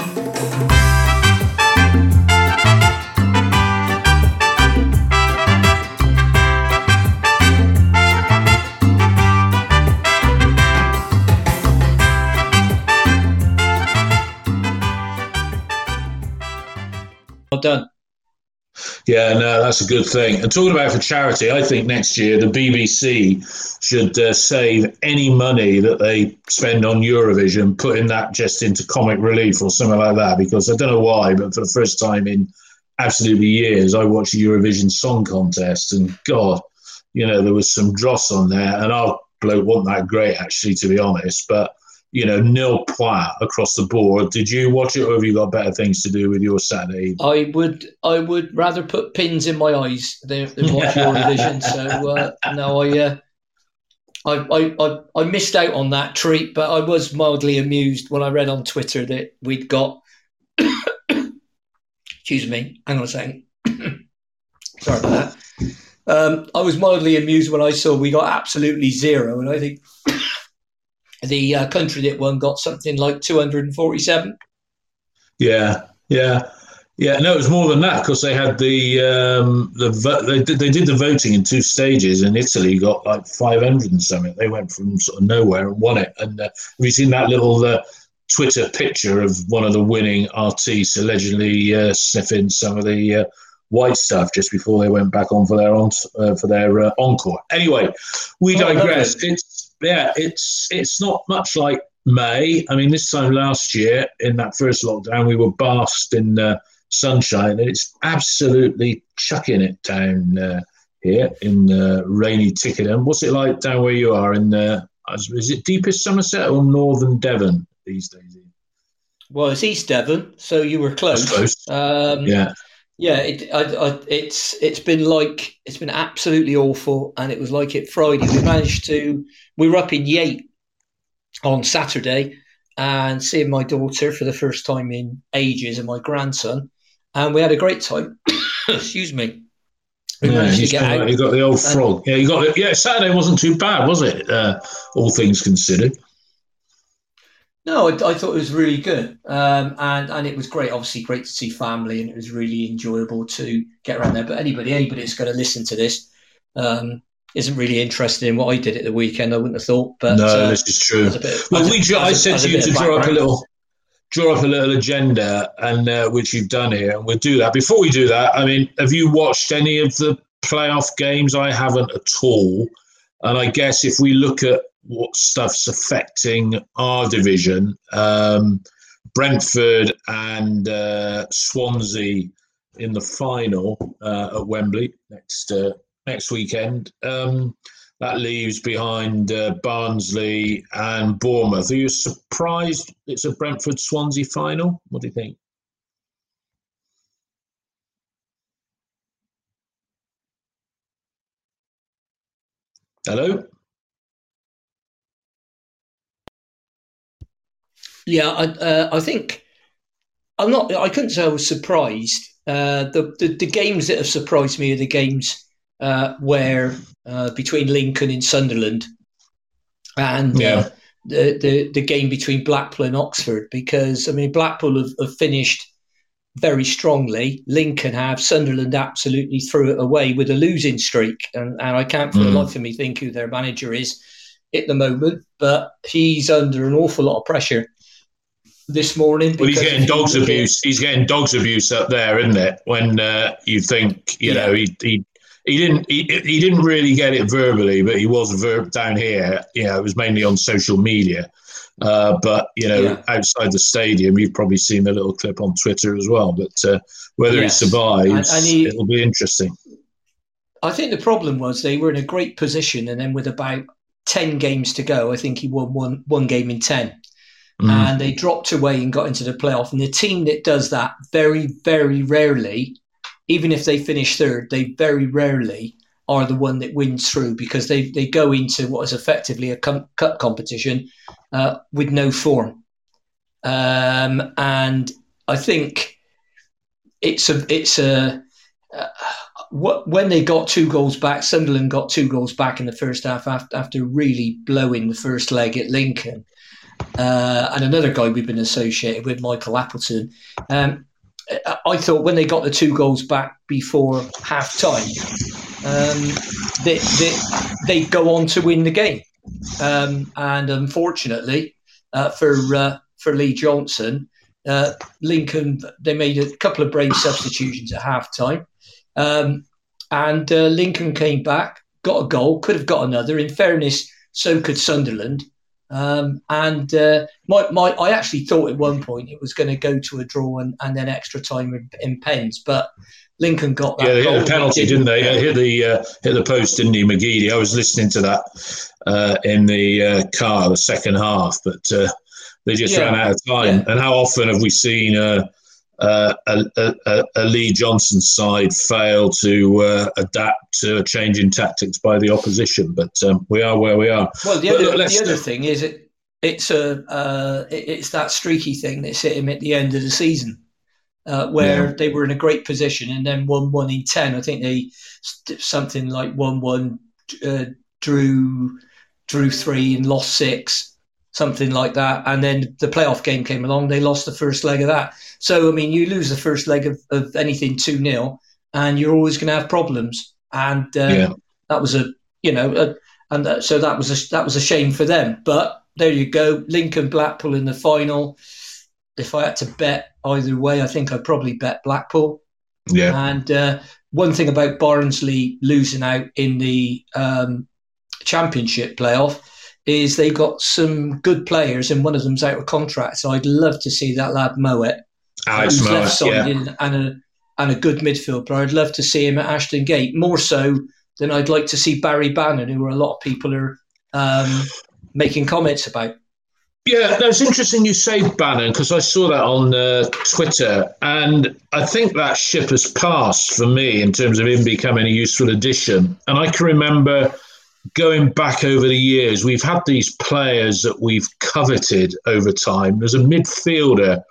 Well done. Yeah, no, that's a good thing. And talking about for charity, I think next year the BBC should save any money that they spend on Eurovision, putting that just into comic relief or something like that. Because I don't know why, but for the first time in absolutely years, I watched the Eurovision Song Contest, and God, there was some dross on there, and our bloke wasn't that great, actually, to be honest. But nil point across the board. Did you watch it, or have you got better things to do with your Saturday? I would rather put pins in my eyes than watch Eurovision. So no, I missed out on that treat, but I was mildly amused when I read on Twitter that we'd got. Excuse me, hang on a second. Sorry about that. I was mildly amused when I saw we got absolutely zero, and I think the country that won got something like 247. Yeah. No, it was more than that because they had they did the voting in two stages, and Italy got like 500 and something. They went from sort of nowhere and won it. And have you seen that little Twitter picture of one of the winning artists allegedly sniffing some of the white stuff just before they went back on for their encore? Anyway, we digress. It's not much like May. I mean, this time last year in that first lockdown, we were basked in sunshine, and it's absolutely chucking it down here in rainy Tickenham. What's it like down where you are? Is it deepest Somerset or northern Devon these days? Well, it's East Devon, so you were close. That's close. Yeah. Yeah, it's been absolutely awful, and it was like it Friday. We were up in Yate on Saturday and seeing my daughter for the first time in ages and my grandson, and we had a great time. Excuse me. We managed to get out. You got the old frog. Saturday wasn't too bad, was it? All things considered. No, I thought it was really good, and it was great. Obviously, great to see family, and it was really enjoyable to get around there. But anybody that's going to listen to this isn't really interested in what I did at the weekend. I wouldn't have thought. But no, this is true. I said to you to draw up a little agenda, and which you've done here, and we'll do that. Before we do that, I mean, have you watched any of the playoff games? I haven't at all, and I guess if we look at what stuff's affecting our division, Brentford and Swansea in the final at Wembley next weekend. That leaves behind Barnsley and Bournemouth. Are you surprised it's a Brentford-Swansea final? What do you think? Hello? Yeah, I think I'm not. I couldn't say I was surprised. The games that have surprised me are the games where between Lincoln and Sunderland, and the game between Blackpool and Oxford. Because I mean, Blackpool have finished very strongly. Lincoln have. Sunderland absolutely threw it away with a losing streak, and I can't for the life of me think who their manager is at the moment, but he's under an awful lot of pressure this morning. Well, he's getting dogs abuse. He's getting dogs abuse up there, isn't it? When you think, he didn't really get it verbally, but he was down here. It was mainly on social media. But outside the stadium, you've probably seen the little clip on Twitter as well. But whether he survives, it'll be interesting. I think the problem was they were in a great position, and then with about 10 games to go, I think he won one game in 10. And they dropped away and got into the playoff. And the team that does that very, very rarely, even if they finish third, they very rarely are the one that wins through, because they go into what is effectively a cup competition with no form. And I think when they got 2 goals back, Sunderland got 2 goals back in the first half after really blowing the first leg at Lincoln. and another guy we've been associated with, Michael Appleton. I thought when they got the 2 goals back before half time, they'd go on to win the game. And unfortunately for Lee Johnson, Lincoln, they made a couple of brave substitutions at half time. And Lincoln came back, got a goal, could have got another. In fairness, so could Sunderland. I actually thought at one point it was going to go to a draw and then extra time in pens, but Lincoln got that. Yeah, they goal. hit a penalty, didn't they? Hit the post, didn't he, McGeady? I was listening to that in the car, the second half, but they just ran out of time. Yeah. And how often have we seen a Lee Johnson side fail to adapt to a change in tactics by the opposition? But we are where we are. Well, the other thing is it's that streaky thing that's hit him at the end of the season. Where they were in a great position and then won 1 in 10. I think they something like 1-1, drew 3 and lost 6, something like that. And then the playoff game came along. They lost the first leg of that. So, I mean, you lose the first leg of anything 2-0 and you're always going to have problems. And that was so that was a shame for them. But there you go. Lincoln Blackpool in the final. If I had to bet either way, I think I'd probably bet Blackpool. Yeah. And one thing about Barnsley losing out in the Championship playoff is they got some good players, and one of them's out of contract. So I'd love to see that lad Mowat, Alex Mowat, left-sided and a good midfield player. I'd love to see him at Ashton Gate, more so than I'd like to see Barry Bannon, who a lot of people are making comments about. Yeah, no, it's interesting you say Bannon, because I saw that on Twitter, and I think that ship has passed for me in terms of him becoming a useful addition. And I can remember going back over the years, we've had these players that we've coveted over time. There's a midfielder.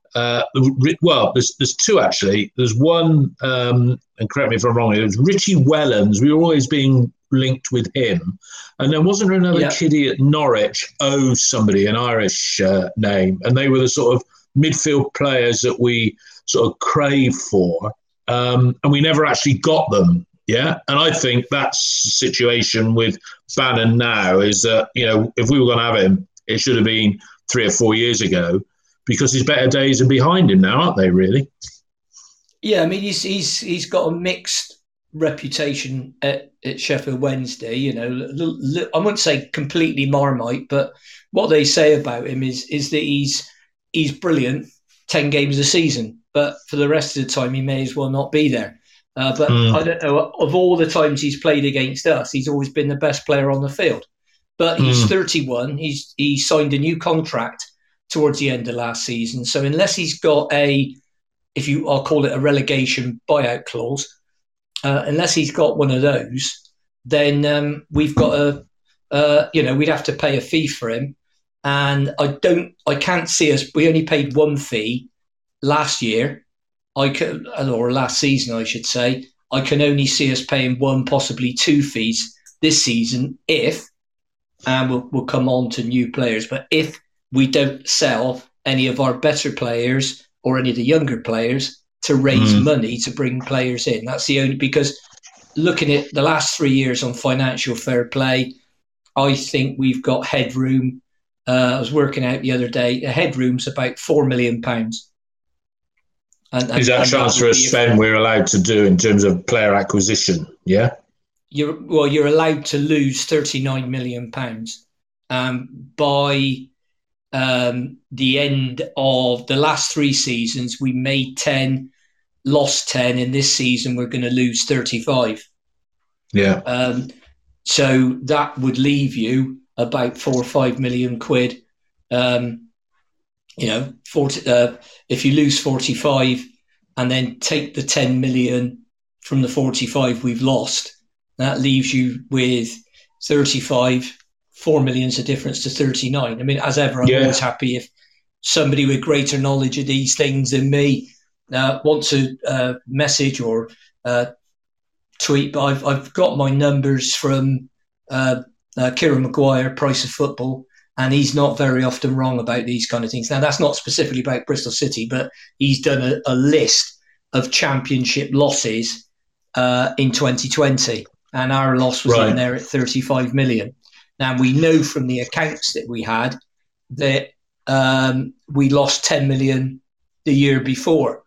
There's 2 actually. There's one, and correct me if I'm wrong, it was Richie Wellens. We were always being linked with him. And then wasn't there another kiddie at Norwich, somebody, an Irish name, and they were the sort of midfield players that we sort of crave for, and we never actually got them. Yeah, and I think that's the situation with Bannon now, is that, if we were going to have him, it should have been 3 or 4 years ago, because his better days are behind him now, aren't they, really? Yeah, I mean, he's got a mixed reputation at Sheffield Wednesday. I wouldn't say completely Marmite, but what they say about him is that he's brilliant 10 games a season, but for the rest of the time he may as well not be there. I don't know, of all the times he's played against us, he's always been the best player on the field. But he's 31. He signed a new contract towards the end of last season. So unless he's got I'll call it a relegation buyout clause, unless he's got one of those, then we've got we'd have to pay a fee for him. And I can't see us. We only paid 1 fee last year. Or last season, I should say. I can only see us paying 1, possibly 2 fees this season and we'll come on to new players. But if we don't sell any of our better players or any of the younger players to raise money to bring players in, that's the only, because looking at the last 3 years on financial fair play, I think we've got headroom. I was working out the other day, the headroom's about £4 million. Is that transfer spend we're allowed to do in terms of player acquisition? Yeah. You're allowed to lose £39 million by the end of the last 3 seasons. We made 10, lost 10, and this season we're going to lose 35. Yeah. So that would leave you about 4 or 5 million quid. 40, if you lose 45 and then take the 10 million from the 45 we've lost, that leaves you with 35. 4 million's a difference to 39. I mean, as ever, I'm always happy if somebody with greater knowledge of these things than me wants to message or tweet. But I've got my numbers from Kieran Maguire, Price of Football, and he's not very often wrong about these kind of things. Now, that's not specifically about Bristol City, but he's done a list of championship losses in 2020, and our loss was in there at 35 million. Now, we know from the accounts that we had that we lost 10 million the year before.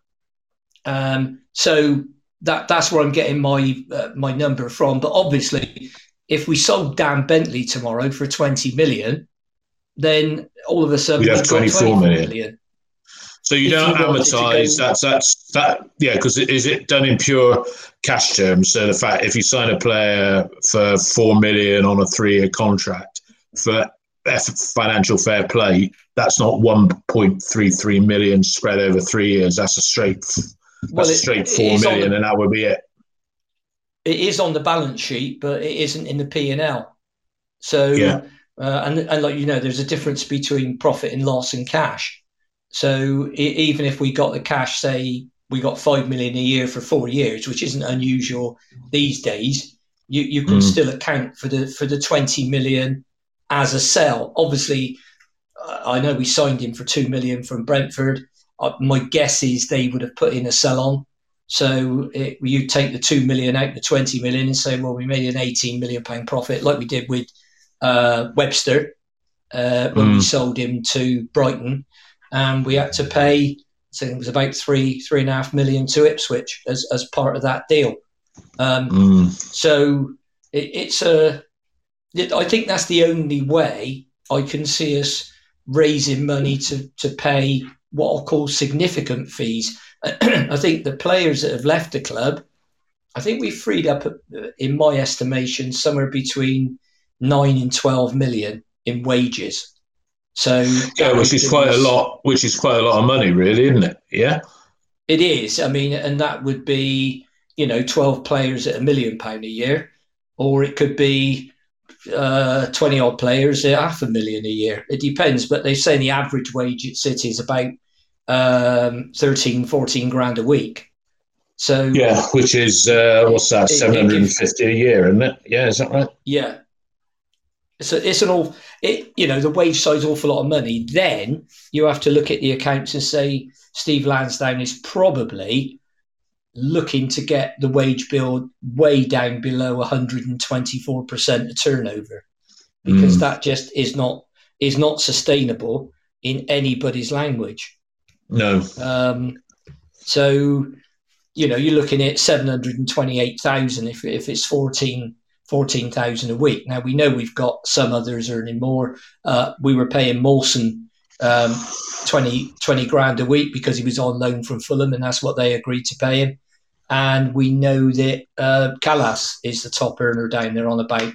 So that's where I'm getting my number from. But obviously, if we sold Dan Bentley tomorrow for 20 million, then all of a sudden we'd have 24 million. So you don't amortise that. Yeah, because is it done in pure cash terms? So the fact if you sign a player for 4 million on a 3-year contract for financial fair play, that's not 1.33 million spread over 3 years. That's a straight 4 million, and that would be it. It is on the balance sheet, but it isn't in the P&L. So, yeah. And like there's a difference between profit and loss and cash. So even if we got the cash, say we got 5 million a year for 4 years, which isn't unusual these days, you can still account for the 20 million as a sell. Obviously, I know we signed him for 2 million from Brentford. My guess is they would have put in a sell on. So you take the 2 million out the 20 million and say, well, we made an 18 million pound profit, like we did with Webster when we sold him to Brighton. And we had to pay, I think it was about 3.5 million to Ipswich as part of that deal. So I think that's the only way I can see us raising money to pay what I'll call significant fees. I think the players that have left the club, I think we've freed up, in my estimation, somewhere between 9 and 12 million in wages. So yeah, which is quite a lot. Which is quite a lot of money, really, isn't it? Yeah, it is. I mean, and that would be 12 players at £1 million a year, or it could be 20 odd players at $500,000 a year. It depends, but they say the average wage at City is about 13-14 grand a week. So yeah, which is what's that, 750 a year, isn't it? Yeah, is that right? Yeah. So it's the wage side's an awful lot of money. Then you have to look at the accounts and say Steve Lansdown is probably looking to get the wage bill way down below 124% of turnover, because that just is not sustainable in anybody's language. No. So you're looking at 728,000 if it's 14,000 a week. Now we know we've got some others earning more. We were paying Mawson 20 grand a week because he was on loan from Fulham, and that's what they agreed to pay him. And we know that Callas is the top earner down there on about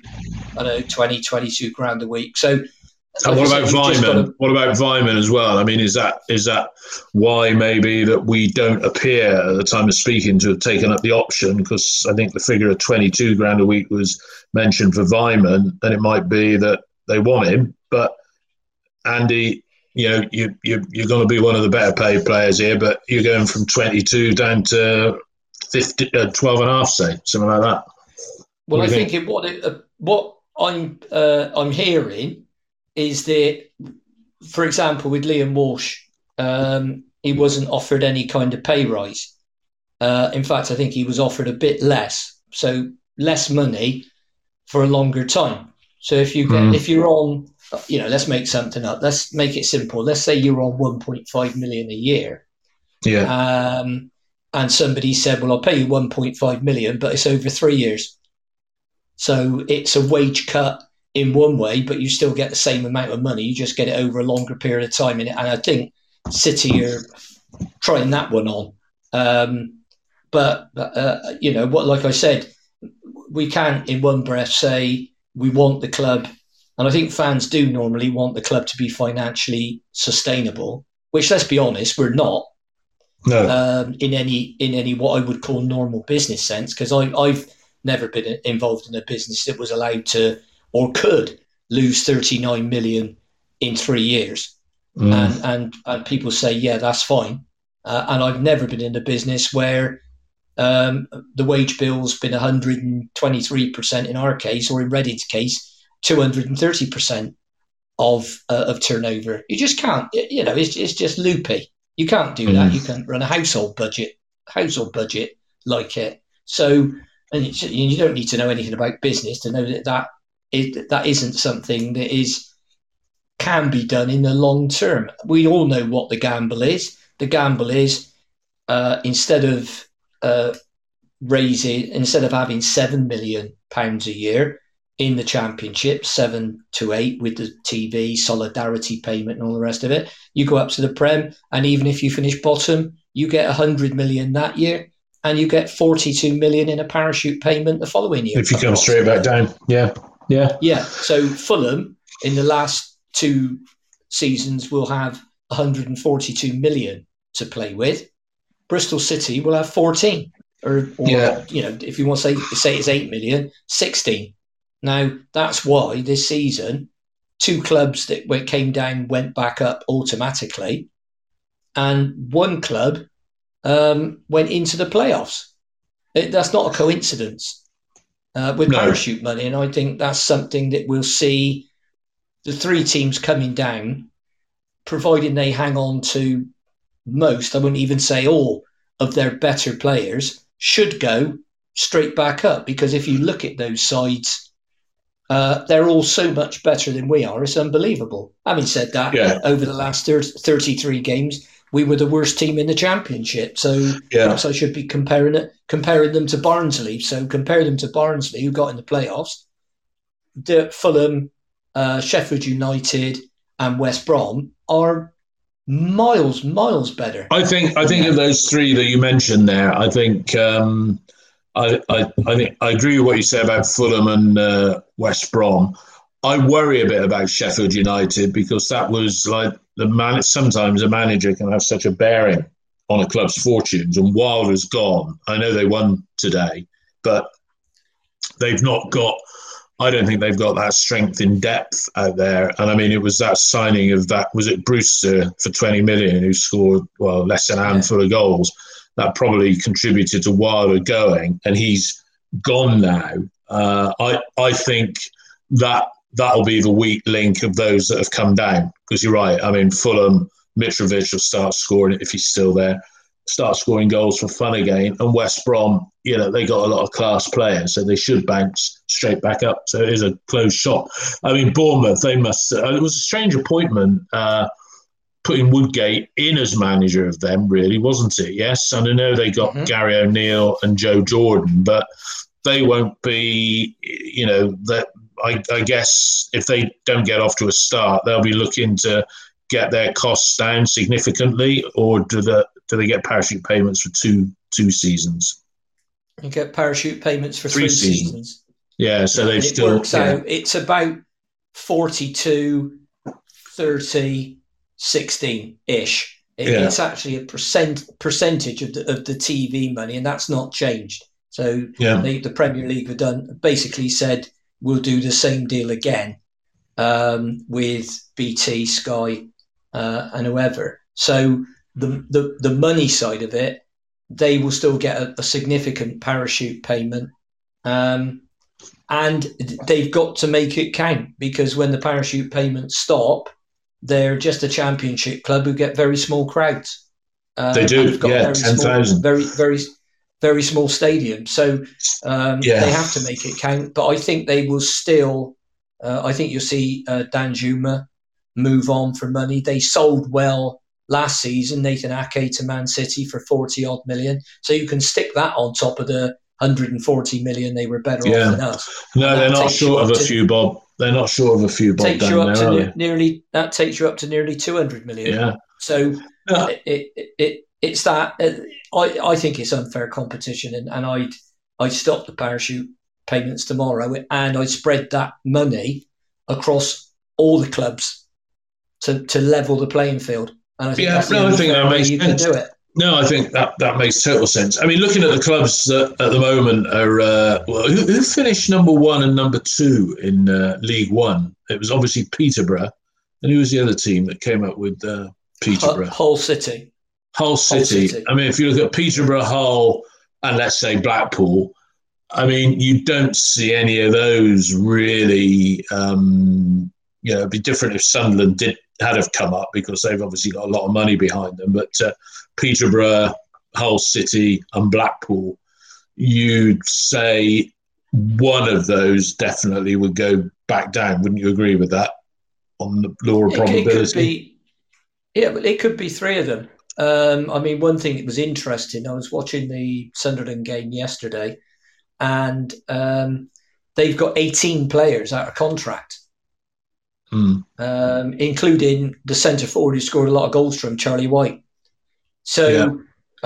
22 grand a week. So and what about Vyman? What about Vyman as well? I mean, is that why maybe that we don't appear at the time of speaking to have taken up the option? Because I think the figure of 22 grand a week was mentioned for Vyman, and it might be that they want him. But Andy, you're going to be one of the better paid players here, but you're going from 22 down to 12 and a half, say, something like that. Well, I think what I'm hearing is that, for example, with Liam Walsh, he wasn't offered any kind of pay rise. In fact, I think he was offered a bit less, so less money for a longer time. So if you're on, let's make something up. Let's make it simple. Let's say you're on 1.5 million a year. Yeah. And somebody said, well, I'll pay you 1.5 million, but it's over 3 years. So it's a wage cut in one way, but you still get the same amount of money. You just get it over a longer period of time. And I think City are trying that one on. But like I said, we can't in one breath say we want the club. And I think fans do normally want the club to be financially sustainable, which, let's be honest, we're not. No. In any what I would call normal business sense, because I've never been involved in a business that was allowed to or could lose 39 million in 3 years. And people say, yeah, that's fine. And I've never been in a business where the wage bill's been 123% in our case, or in Reading's case, 230%. of turnover. You just can't. It's just loopy. You can't do that. You can't run a household budget like it. So, and you don't need to know anything about business to know that isn't something that can be done in the long term. We all know what the gamble is. The gamble is instead of having £7 million a year in the Championship, 7 to 8 with the TV, solidarity payment and all the rest of it, you go up to the Prem, and even if you finish bottom, you get 100 million that year, and you get 42 million in a parachute payment the following year. If you come straight back down. Yeah. So Fulham in the last 2 seasons will have 142 million to play with. Bristol City will have 14, or if you want to say it's 8 million, 16. Now, that's why this season, 2 clubs that came down went back up automatically, and 1 club went into the playoffs. That's not a coincidence with parachute money, and I think that's something that we'll see the 3 teams coming down, providing they hang on to most, I wouldn't even say all, of their better players, should go straight back up. Because if you look at those sides, they're all so much better than we are. It's unbelievable. Having said that, over the last 33 games, we were the worst team in the Championship. So perhaps I should be comparing them to Barnsley. So compare them to Barnsley, who got in the playoffs. Fulham, Sheffield United, and West Brom are miles better. I think of those 3 that you mentioned there, I think I think I agree with what you say about Fulham and West Brom. I worry a bit about Sheffield United, because that was like sometimes a manager can have such a bearing on a club's fortunes, and Wilder's gone. I know they won today, but they've not got, I don't think they've got that strength in depth out there. And I mean, it was that signing of was it Brewster for 20 million, who scored, less than a handful of goals. That probably contributed to Wilder going, and he's gone now. I think that'll be the weak link of those that have come down, because you're right. I mean, Fulham, Mitrovic will start scoring, if he's still there, start scoring goals for fun again. And West Brom, they got a lot of class players, so they should bounce straight back up. So it is a close shot. I mean, Bournemouth, they must. It was a strange appointment, putting Woodgate in as manager of them, really, wasn't it? Yes, and I know they got Gary O'Neill and Joe Jordan, but they won't be, that. I guess if they don't get off to a start, they'll be looking to get their costs down significantly, or do they get parachute payments for two seasons? You get parachute payments for 3 seasons. Yeah, so they've still... It works out. It's about 42, 30, 16-ish. It's actually a percentage of the TV money, and that's not changed. So the Premier League have basically said, we'll do the same deal again with BT, Sky, and whoever. So the money side of it, they will still get a significant parachute payment, and they've got to make it count, because when the parachute payments stop, they're just a Championship club who get very small crowds. They do, 10,000. Very, very, very small stadium. So they have to make it count. But I think they will still, I think you'll see Danjuma move on for money. They sold well last season, Nathan Ake to Man City for 40 odd million. So you can stick that on top of the 140 million they were better off than us. No, they're not short of a few bob. They're not short of a few bob down there, that takes you up to nearly 200 million. Yeah. So it's that. I think it's unfair competition, and I'd stop the parachute payments tomorrow, and I'd spread that money across all the clubs to level the playing field. And I think that's the only way you can do it. No, I think that makes total sense. I mean, looking at the clubs that at the moment are who finished number 1 and number 2 in League One. It was obviously Peterborough, and who was the other team that came up with Peterborough? Hull City. Hull City. I mean, if you look at Peterborough, Hull, and let's say Blackpool, I mean, you don't see any of those really it'd be different if Sunderland had have come up because they've obviously got a lot of money behind them. But Peterborough, Hull City, and Blackpool, you'd say one of those definitely would go back down. Wouldn't you agree with that on the law of probability? But it could be three of them. One thing that was interesting, I was watching the Sunderland game yesterday, and they've got 18 players out of contract, including the centre forward who scored a lot of goals from Charlie White. So,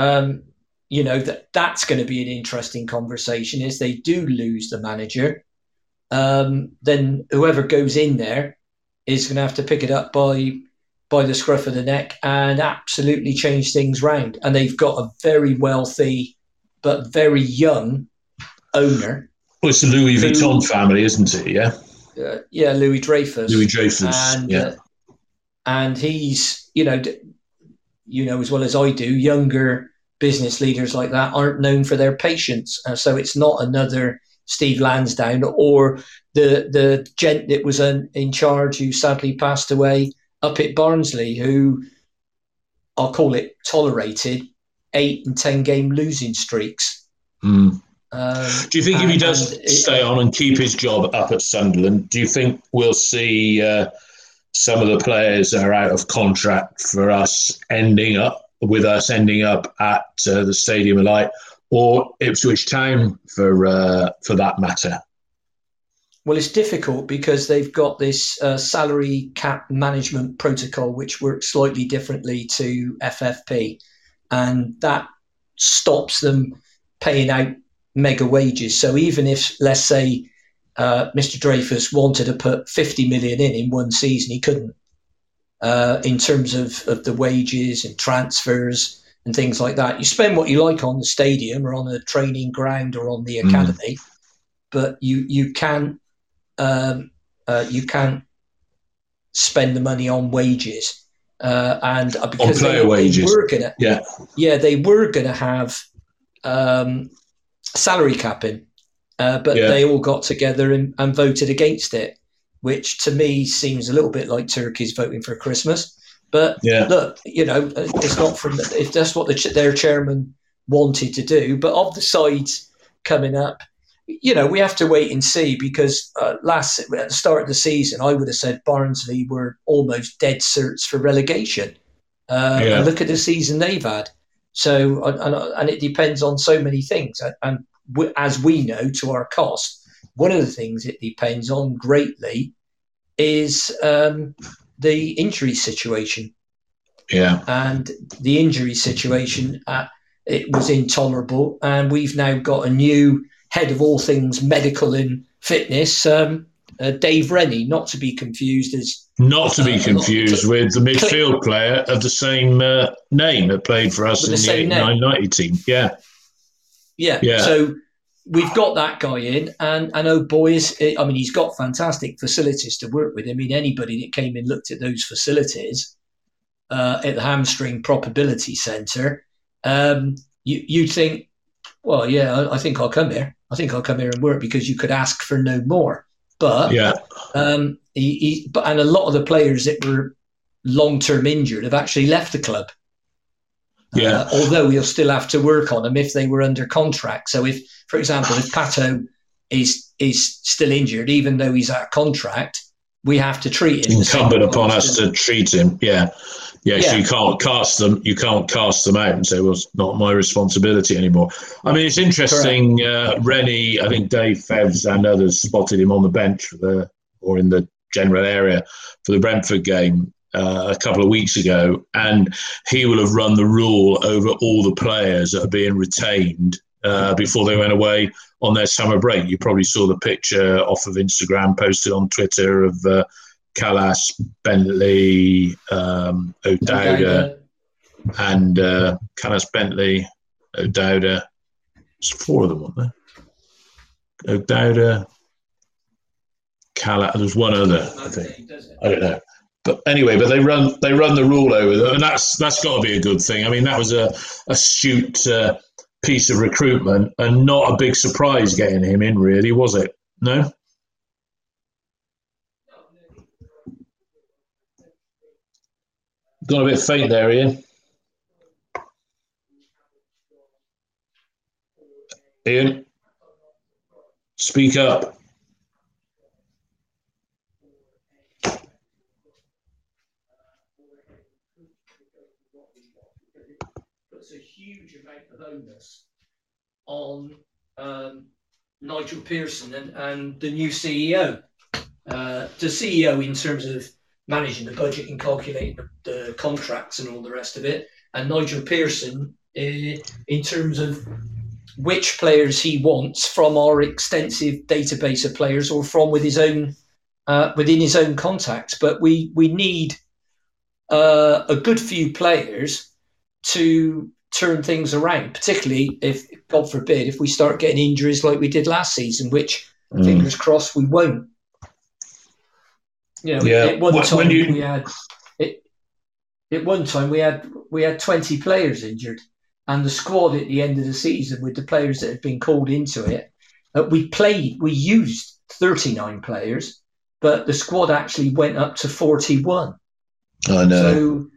that's going to be an interesting conversation. If they do lose the manager, then whoever goes in there is going to have to pick it up by the scruff of the neck and absolutely change things round. And they've got a very wealthy but very young owner. Well, it's the Louis Vuitton family, isn't it? Yeah. Louis Dreyfus. Louis Dreyfus. And he's, as well as I do, younger business leaders like that aren't known for their patience. So it's not another Steve Lansdown or the gent that was in charge who sadly passed away up at Barnsley, who I'll call it tolerated 8 and 10 game losing streaks. Do you think if he does stay on and keep his job up at Sunderland, do you think we'll see some of the players that are out of contract for us ending up at the Stadium of Light or Ipswich Town for that matter? Well, it's difficult because they've got this salary cap management protocol, which works slightly differently to FFP. And that stops them paying out mega wages. So even if, let's say, Mr. Dreyfus wanted to put 50 million in one season, he couldn't, in terms of the wages and transfers and things like that. You spend what you like on the stadium or on a training ground or on the academy, but you can't spend the money on wages, and because on player wages. They were gonna have salary capping, but they all got together and voted against it, which to me seems a little bit like turkeys voting for Christmas. But look, it's not from if that's what their chairman wanted to do. But of the sides coming up, we have to wait and see because at the start of the season, I would have said Barnsley were almost dead certs for relegation. And look at the season they've had. So, and it depends on so many things. And as we know, to our cost, one of the things it depends on greatly is the injury situation. Yeah. And the injury situation, it was intolerable. And we've now got a new head of all things medical and fitness, Dave Rennie, not to be confused with the midfield player of the same name that played for us in the 89-90 team. Yeah. So we've got that guy in, and oh boy, he's got fantastic facilities to work with. I mean, anybody that came and looked at those facilities at the Hamstring Probability Centre, you'd think, well, yeah, I think I'll come here. I think I'll come here and work because you could ask for no more. But and a lot of the players that were long-term injured have actually left the club. Although we'll still have to work on them if they were under contract. So if, for example, if Pato is still injured, even though he's out of contract, we have to treat him. Incumbent upon us to treat him. So you can't cast them. You can't cast them out and say, "Well, it's not my responsibility anymore." I mean, it's interesting. Rennie, I think Dave Fevs and others spotted him on the bench or in the general area for the Brentford game a couple of weeks ago, and he will have run the rule over all the players that are being retained before they went away on their summer break. You probably saw the picture off of Instagram posted on Twitter of Callas, Bentley, O'Dowda, and Callas, Bentley, O'Dowda. There's 4 of them, weren't there? O'Dowda, Callas. There's one other, I think. I don't know. But anyway, they run the rule over them, and that's got to be a good thing. I mean, that was a astute piece of recruitment, and not a big surprise getting him in, really, was it? No. Got a bit faint there, Ian. Ian, speak up. Puts a huge amount of onus on Nigel Pearson and the new CEO. The CEO in terms of managing the budget and calculating the contracts and all the rest of it, and Nigel Pearson in terms of which players he wants from our extensive database of players or from within his own contacts. But we need a good few players to turn things around, particularly if, God forbid, if we start getting injuries like we did last season, which fingers crossed we won't. At one time we had 20 players injured, and the squad at the end of the season with the players that had been called into it, we used 39 players, but the squad actually went up to 41. I know. So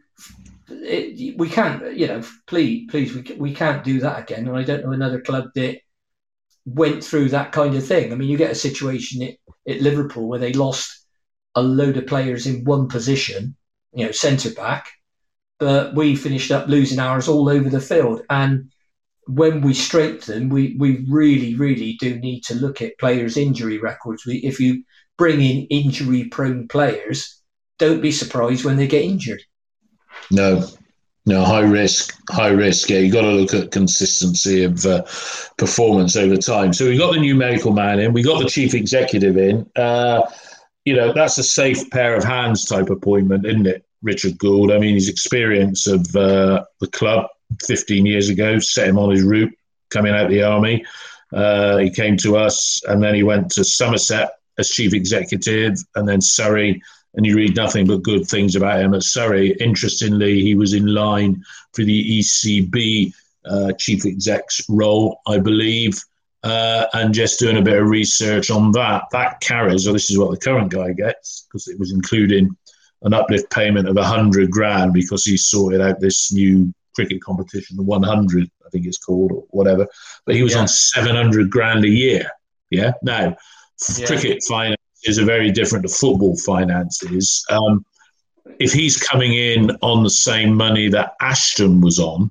we can't, please, we can't do that again. And I don't know another club that went through that kind of thing. I mean, you get a situation at Liverpool where they lost a load of players in one position, centre back, but we finished up losing ours all over the field. And when we strengthen, we really, really do need to look at players' injury records. If you bring in injury-prone players, don't be surprised when they get injured. No, high risk. Yeah, you got to look at consistency of performance over time. So we got the new medical man in, we got the chief executive in. That's a safe pair of hands type appointment, isn't it, Richard Gould? I mean, his experience of the club 15 years ago set him on his route coming out of the army. He came to us, and then he went to Somerset as chief executive, and then Surrey. And you read nothing but good things about him at Surrey. Interestingly, he was in line for the ECB chief exec's role, I believe, and just doing a bit of research on that. That carries, this is what the current guy gets, because it was including an uplift payment of 100 grand because he sorted out this new cricket competition, the 100, I think it's called, or whatever. But he was on 700 grand a year. Yeah. Now, cricket finance is very different to football finances. If he's coming in on the same money that Ashton was on,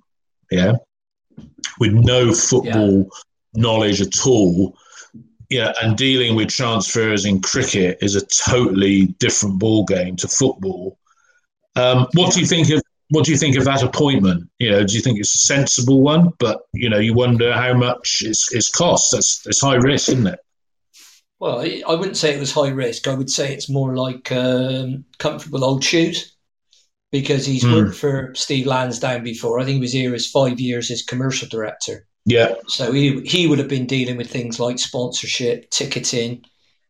with no football knowledge at all, and dealing with transfers in cricket is a totally different ball game to football. What do you think of that appointment? Do you think it's a sensible one? But you wonder how much it's cost. It's high risk, isn't it? Well, I wouldn't say it was high risk. I would say it's more like comfortable old shoes, because he's worked for Steve Lansdowne before. I think he was here as 5 years as commercial director. Yeah. So he would have been dealing with things like sponsorship, ticketing,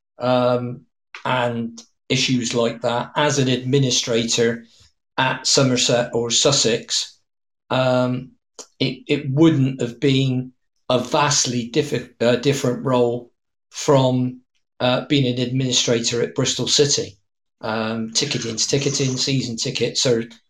and issues like that. As an administrator at Somerset or Sussex, it wouldn't have been a vastly different role from being an administrator at Bristol City. Ticketing, season tickets,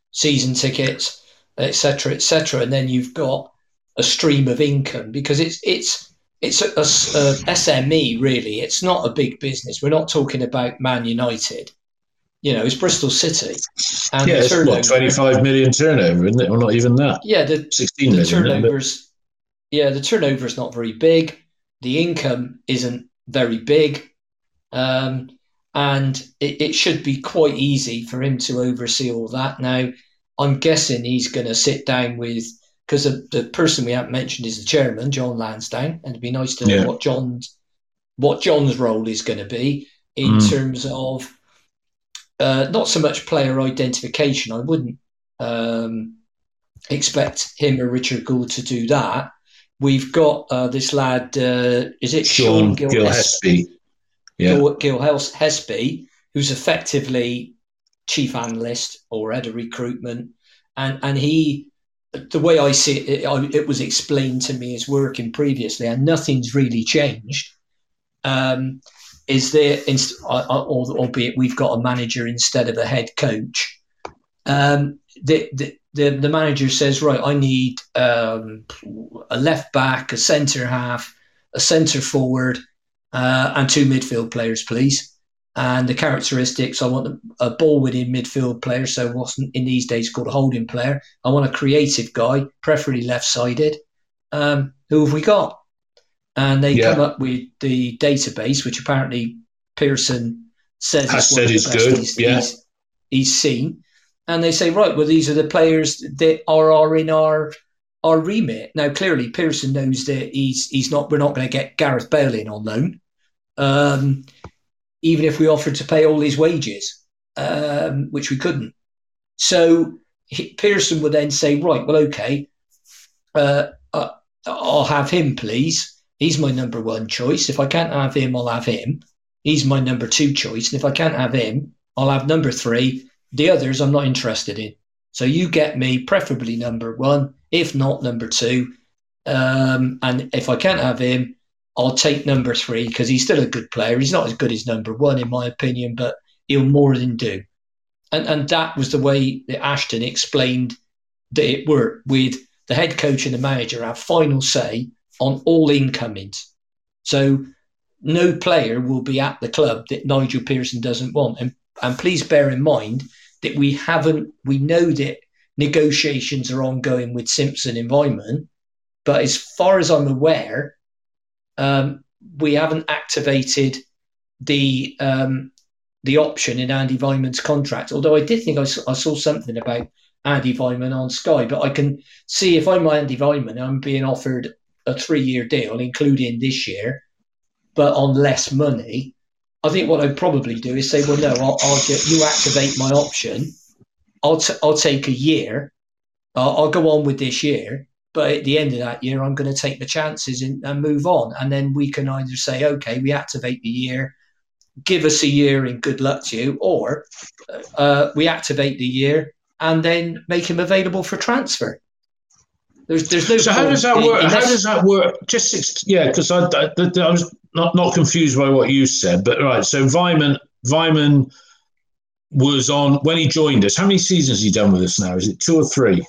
etc. And then you've got a stream of income, because it's a SME, really. It's not a big business. We're not talking about Man United. It's Bristol City. And it's what, 25 million turnover, isn't it? Or not even that. Yeah, 16 million. The turnover's not very big. The income isn't very big. And it should be quite easy for him to oversee all that. Now, I'm guessing he's going to sit down with, because the person we haven't mentioned is the chairman, John Lansdowne, and it'd be nice to know what John's role is going to be in terms of not so much player identification. I wouldn't expect him or Richard Gould to do that. We've got this lad, is it Sean Gillespie? Gillespie, who's effectively chief analyst or head of recruitment. And he, the way I see it, it was explained to me as working previously, and nothing's really changed. Is there, albeit we've got a manager instead of a head coach, The manager says, right, I need a left back, a centre half, a centre forward, and 2 midfield players, please. And the characteristics, I want a ball-winning midfield player, so what's in these days called a holding player. I want a creative guy, preferably left-sided. Who have we got? And they come up with the database, which apparently Pearson says has said is good. He's seen. And they say, right, well, these are the players that are in our remit. Now, clearly, Pearson knows that we're not going to get Gareth Bale in on loan. Even if we offered to pay all his wages, which we couldn't. So Pearson would then say, right, well, okay, I'll have him, please. He's my number 1 choice. If I can't have him, I'll have him. He's my number 2 choice. And if I can't have him, I'll have number 3. The others I'm not interested in. So you get me, preferably number 1, if not number 2. And if I can't have him, I'll take number 3 because he's still a good player. He's not as good as number 1, in my opinion, but he'll more than do. And that was the way that Ashton explained that it worked, with the head coach and the manager have final say on all incomings. So no player will be at the club that Nigel Pearson doesn't want. And please bear in mind that we know that negotiations are ongoing with Simpson and Weimann, but as far as I'm aware, we haven't activated the option in Andy Weimann's contract. Although I did think I saw something about Andy Weimann on Sky, but I can see if I'm Andy Weimann, I'm being offered a 3-year deal, including this year, but on less money. I think what I'd probably do is say, well, no, you activate my option. I'll take a year. I'll go on with this year. But at the end of that year, I'm going to take the chances and move on. And then we can either say, okay, we activate the year, give us a year and good luck to you, or we activate the year and then make him available for transfer. There's no. So how does that work? How does that work? Just because I was not confused by what you said, but right. So Weimann was on when he joined us. How many seasons has he done with us now? Is it 2 or 3?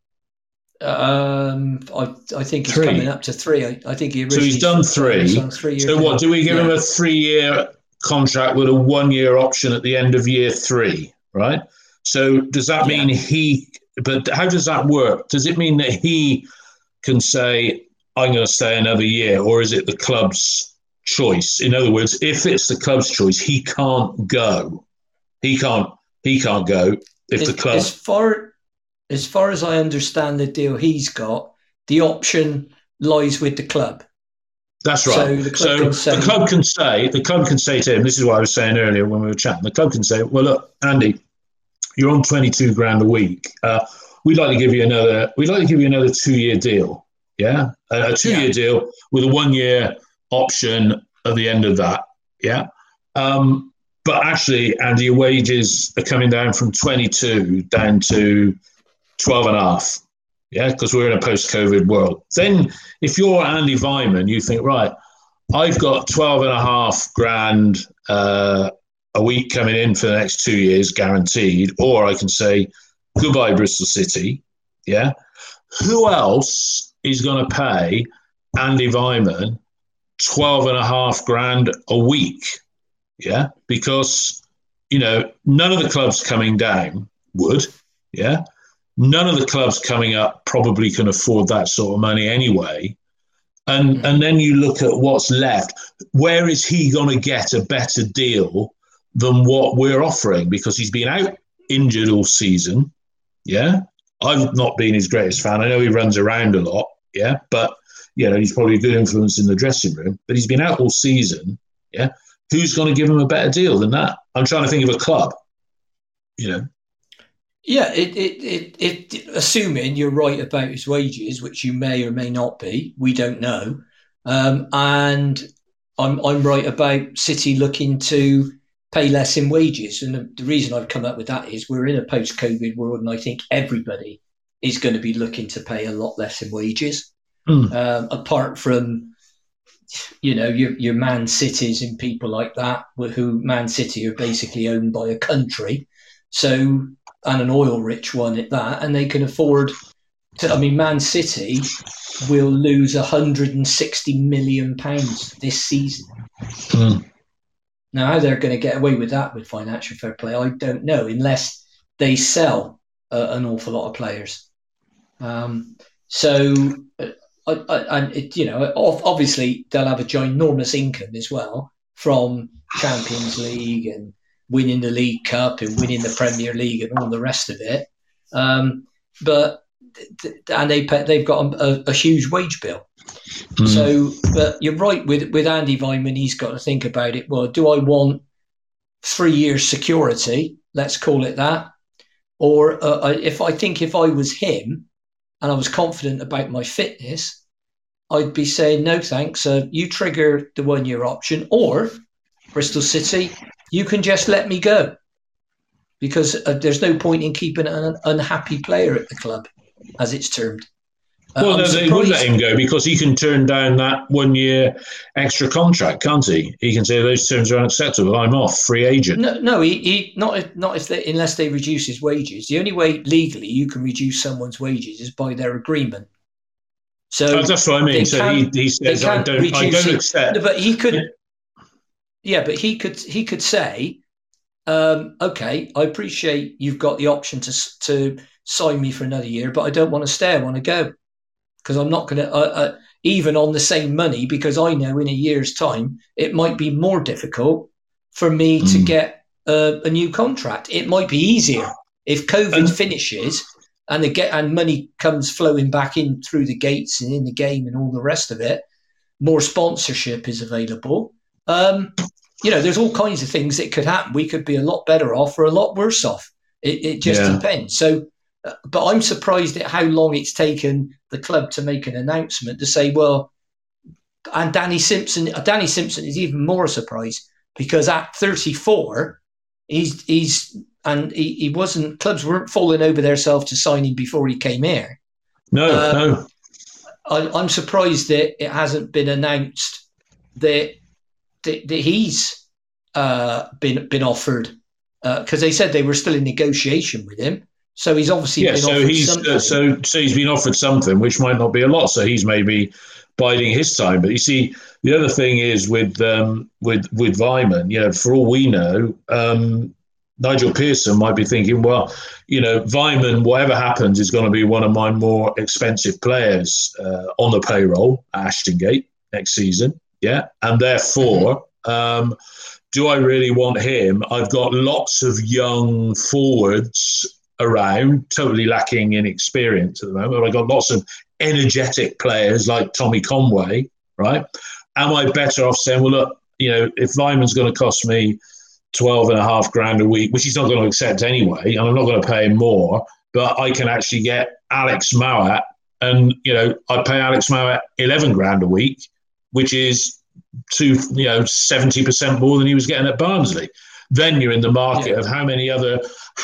I think it's coming up to 3. I think he originally. So he's done 3. So what? Do we give him a 3-year contract with a 1-year option at the end of year 3? Right. So does that mean he? But how does that work? Does it mean that he can say, I'm going to stay another year, or is it the club's choice? In other words, if it's the club's choice, he can't go. He can't go if the club. As far as I understand the deal he's got, the option lies with the club. That's right. So the club can say to him, this is what I was saying earlier when we were chatting, the club can say, well, look, Andy, you're on 22 grand a week. We'd like to give you another 2-year deal. Yeah. A 2-year deal with a 1-year option at the end of that. Yeah. But actually, Andy, your wages are coming down from 22 down to 12 and a half. Yeah. Because we're in a post-COVID world. Then if you're Andy Weimann, you think, right, I've got 12 and a half grand, a week coming in for the next 2 years, guaranteed, or I can say, goodbye, Bristol City. Yeah. Who else is going to pay Andy Weimann 12 and a half grand a week? Yeah. Because, none of the clubs coming down would. Yeah. None of the clubs coming up probably can afford that sort of money anyway. And then you look at what's left. Where is he going to get a better deal than what we're offering? Because he's been out injured all season. Yeah. I've not been his greatest fan. I know he runs around a lot. Yeah. But, he's probably a good influence in the dressing room. But he's been out all season. Yeah. Who's going to give him a better deal than that? I'm trying to think of a club. Yeah, it assuming you're right about his wages, which you may or may not be, we don't know. And I'm right about City looking to pay less in wages. And the reason I've come up with that is we're in a post-COVID world, and I think everybody is going to be looking to pay a lot less in wages. Apart from, your Man Cities and people like that, who Man City are basically owned by a country. So and an oil-rich one at that, and they can afford to. I mean, Man City will lose £160 million this season. Mm. Now, how they're going to get away with that with financial fair play, I don't know, unless they sell an awful lot of players. Obviously they'll have a ginormous income as well from Champions League and winning the League Cup and winning the Premier League and all the rest of it. They've got a huge wage bill. So, but you're right with Andy Weimann, he's got to think about it. Well, do I want 3 years security? Let's call it that. Or if I was him and I was confident about my fitness, I'd be saying, no, thanks. You trigger the 1 year option, or Bristol City, you can just let me go, because there's no point in keeping an unhappy player at the club, as it's termed. Well, no, they wouldn't let him go because he can turn down that 1 year extra contract, can't he? He can say those terms are unacceptable. I'm off, free agent. No, he unless they reduce his wages. The only way legally you can reduce someone's wages is by their agreement. So that's what I mean. So he says, I don't accept. No, but he could. Yeah, but he could say, okay, I appreciate you've got the option to sign me for another year, but I don't want to stay. I want to go. Because I'm not going to, even on the same money, because I know in a year's time, it might be more difficult for me to get a new contract. It might be easier if COVID finishes and money comes flowing back in through the gates and in the game and all the rest of it. More sponsorship is available. There's all kinds of things that could happen. We could be a lot better off or a lot worse off. It just depends. So, but I'm surprised at how long it's taken the club to make an announcement to say, well, and Danny Simpson is even more a surprise, because at 34, clubs weren't falling over themselves to sign him before he came here. No. I'm surprised that it hasn't been announced that he's been offered, because they said they were still in negotiation with him. So he's obviously been offered something. So he's been offered something, which might not be a lot. So he's maybe biding his time. But you see, the other thing is with Weimann, for all we know, Nigel Pearson might be thinking, well, Weimann, whatever happens, is going to be one of my more expensive players on the payroll at Ashton Gate next season. Yeah. And therefore, do I really want him? I've got lots of young forwards around, totally lacking in experience at the moment. I've got lots of energetic players like Tommy Conway, right? Am I better off saying, well, look, if Weimann's going to cost me $12,500 a week, which he's not going to accept anyway, and I'm not going to pay him more, but I can actually get Alex Mowat, and I pay Alex Mowat $11,000 a week, which is 70% more than he was getting at Barnsley. Then you're in the market of how many other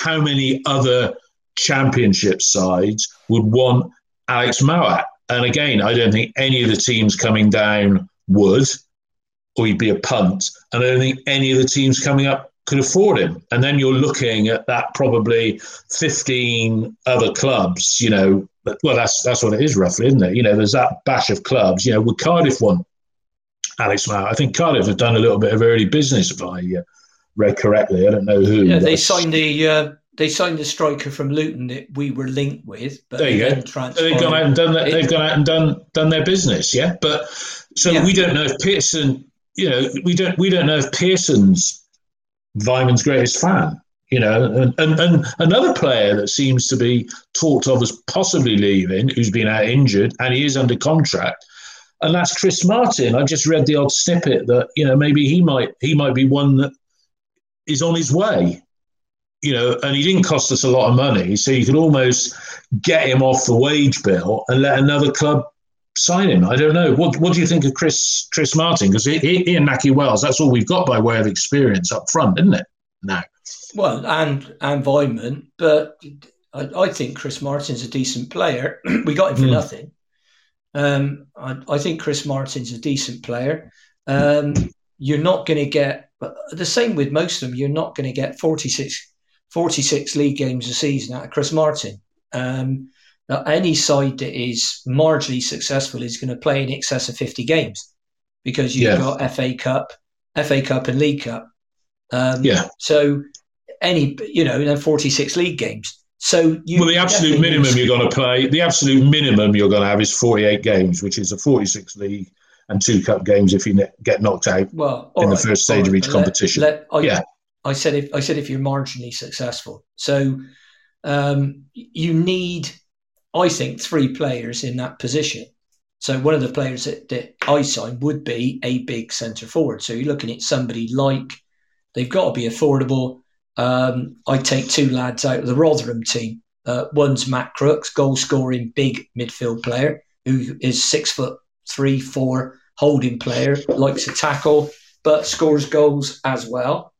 championship sides would want Alex Mowat. And again, I don't think any of the teams coming down would, or he'd be a punt. And I don't think any of the teams coming up could afford him. And then you're looking at that probably 15 other clubs, well, that's what it is roughly, isn't it? There's that batch of clubs. Would Cardiff want Alex Mowat? I think Cardiff have done a little bit of early business, if I read correctly. I don't know who. Yeah, they signed the striker from Luton that we were linked with. But there you go. They've gone out and done that. They've gone out and done their business. Yeah, but we don't know if Pearson. We don't know if Pearson's Weimann's greatest fan. And another player that seems to be talked of as possibly leaving, who's been out injured and he is under contract, and that's Chris Martin. I just read the odd snippet that maybe he might be one that is on his way, and he didn't cost us a lot of money, so you could almost get him off the wage bill and let another club sign him. I don't know. What do you think of Chris Martin? Because he and Nahki Wells, that's all we've got by way of experience up front, isn't it? No. Well, and Weimann, but I think Chris Martin's a decent player. We got him for nothing. I think Chris Martin's a decent player. You're not going to get, the same with most of them, you're not going to get 46 46 league games a season out of Chris Martin. Now, any side that is marginally successful is going to play in excess of 50 games because you've got FA Cup and League Cup. So 46 league games. So the absolute minimum you're going to play, the absolute minimum you're going to have is 48 games, which is a 46 league and 2 cup games if you get knocked out in the first stage of each competition. I said if you're marginally successful. So you need, I think, 3 players in that position. So one of the players that I signed would be a big centre forward. So you're looking at somebody like, they've got to be affordable. I take 2 lads out of the Rotherham team. One's Matt Crooks, goal scoring big midfield player who is 6'3", 4", holding player, likes to tackle, but scores goals as well.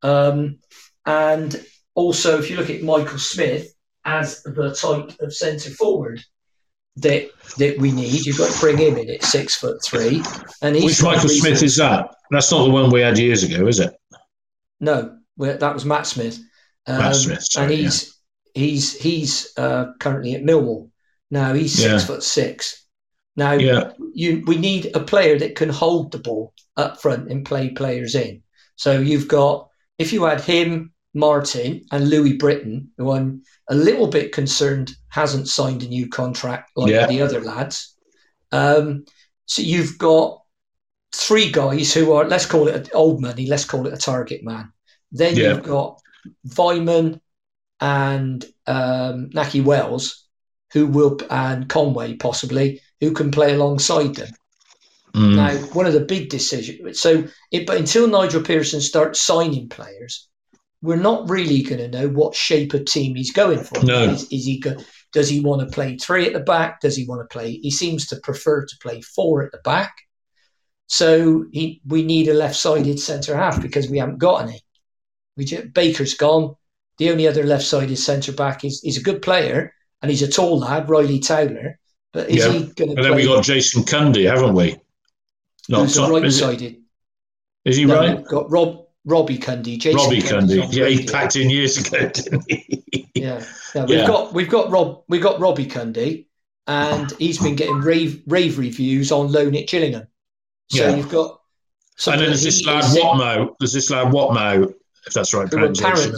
And also, if you look at Michael Smith as the type of centre forward that we need, you've got to bring him in at 6'3". And which Michael Smith is that? That's not the one we had years ago, is it? No, that was Matt Smith. Matt Smith, sorry, and he's currently at Millwall. Now he's 6'6". Now we need a player that can hold the ball up front and play players in. So you've got, if you had him, Martin, and Louis Britton, who I'm a little bit concerned hasn't signed a new contract like the other lads. So you've got 3 guys who are, let's call it old money, let's call it a target man. Then you've got Vyman and Nahki Wells, and Conway possibly, who can play alongside them. Now, one of the big decisions. But until Nigel Pearson starts signing players, we're not really going to know what shape of team he's going for. No. Does he want to play 3 at the back? Does he want to play? He seems to prefer to play 4 at the back. So we need a left-sided centre half because we haven't got any. Baker's gone. The only other left-sided centre back is a good player, and he's a tall lad, Riley Towler. But is he going to? And then we got Jason Cundy, haven't we? Who's right-sided? Is he right? We've got Robbie Cundy. Robbie Cundy. Yeah, he packed in years ago, didn't he? We've got Robbie Cundy, and he's been getting rave reviews on loan at Gillingham. So you've got. And then there's this lad Watmow. If that's right pronunciation.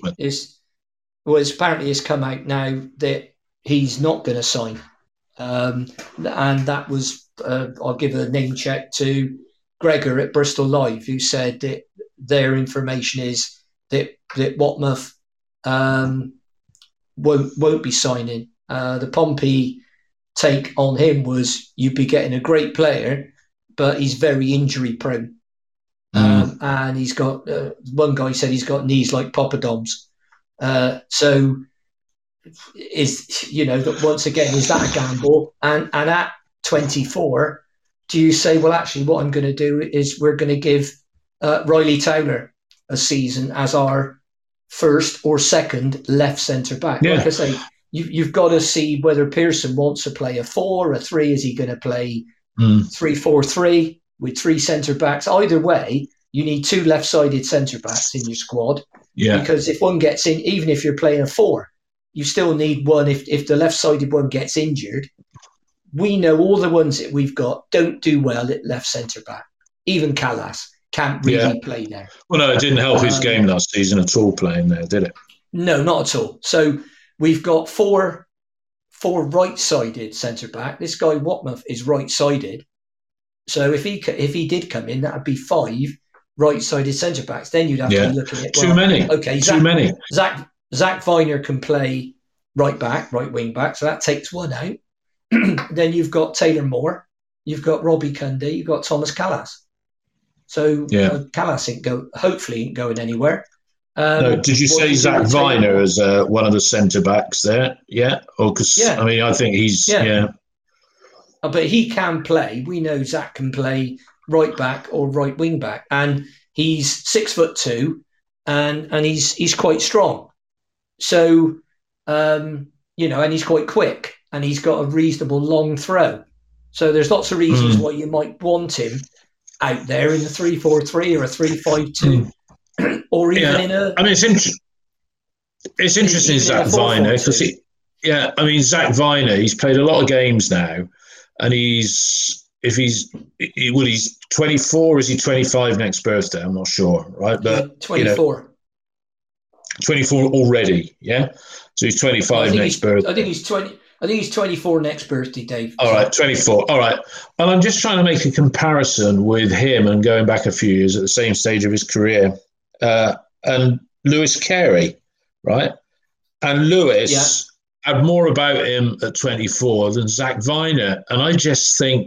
Apparently it's come out now that he's not going to sign. And that was, I'll give a name check to Gregor at Bristol Live, who said that their information is that Watmouth won't be signing. The Pompey take on him was you'd be getting a great player, but he's very injury prone. And he's got, one guy said he's got knees like poppadoms. So once again, is that a gamble? And at 24, do you say, well, actually what I'm going to do is we're going to give Riley Towler a season as our first or second left centre back? Yeah. Like I say, you've got to see whether Pearson wants to play a 4 or a 3. Is he going to play 3-4-3 with 3 centre backs? Either way, you need 2 left-sided centre backs in your squad. Yeah. Because if one gets in, even if you're playing a 4, you still need one. If the left-sided one gets injured, we know all the ones that we've got don't do well at left centre back. Even Callas can't really play there. Well, no, it didn't help his game last season at all playing there, did it? No, not at all. So we've got four right-sided centre back. This guy Watmouth is right-sided. So if he did come in, that would be 5 right-sided centre backs. Then you'd have to be looking at too many. Okay, too many. Zach Viner can play right back, right wing back, so that takes one out. Then you've got Taylor Moore, you've got Robbie Cundy, you've got Thomas Callas. So Callas hopefully ain't going anywhere. No, did you say Zach Viner as one of the centre backs there? Yeah, I mean, I think he's But he can play. We know Zach can play right back or right wing back, and he's 6'2", and he's quite strong. So and he's quite quick, and he's got a reasonable long throw. So there's lots of reasons why you might want him out there in a 3-4-3 or a 3-5-2, or even in a. I mean, it's interesting. It's interesting, even in a Zach Viner, 4-4-2. because Zach Viner, he's played a lot of games now, and he's 24, is he 25 next birthday? I'm not sure, right? But 24. 24 already, yeah. So he's 25 next birthday. I think he's 20. I think he's 24 next birthday, Dave. All right, 24. All right. And I'm just trying to make a comparison with him and going back a few years at the same stage of his career, and Lewis Carey, right? And Lewis had more about him at 24 than Zach Viner, and I just think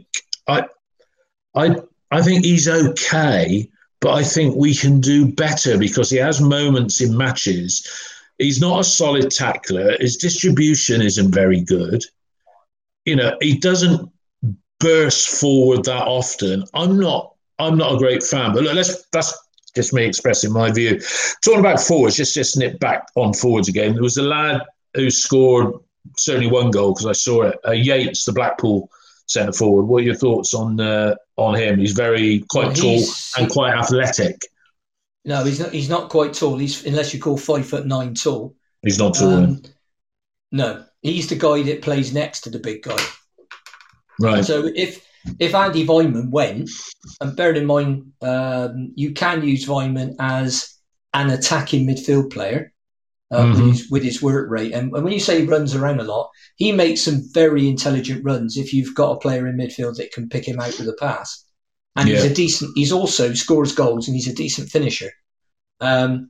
I think he's okay, but I think we can do better because he has moments in matches. He's not a solid tackler. His distribution isn't very good. He doesn't burst forward that often. I'm not a great fan, but look, that's just me expressing my view. Talking about forwards, just snip back on forwards again. There was a lad who scored certainly one goal because I saw it. Yates, the Blackpool centre forward. What are your thoughts on him? He's quite tall and quite athletic. No, he's not quite tall. He's, unless you call 5'9" tall. He's not tall. No, he's the guy that plays next to the big guy. Right. So if Andy Weimann went, and bear in mind, you can use Weimann as an attacking midfield player with his work rate. And when you say he runs around a lot, he makes some very intelligent runs if you've got a player in midfield that can pick him out with a pass. And he's also scores goals and he's a decent finisher. But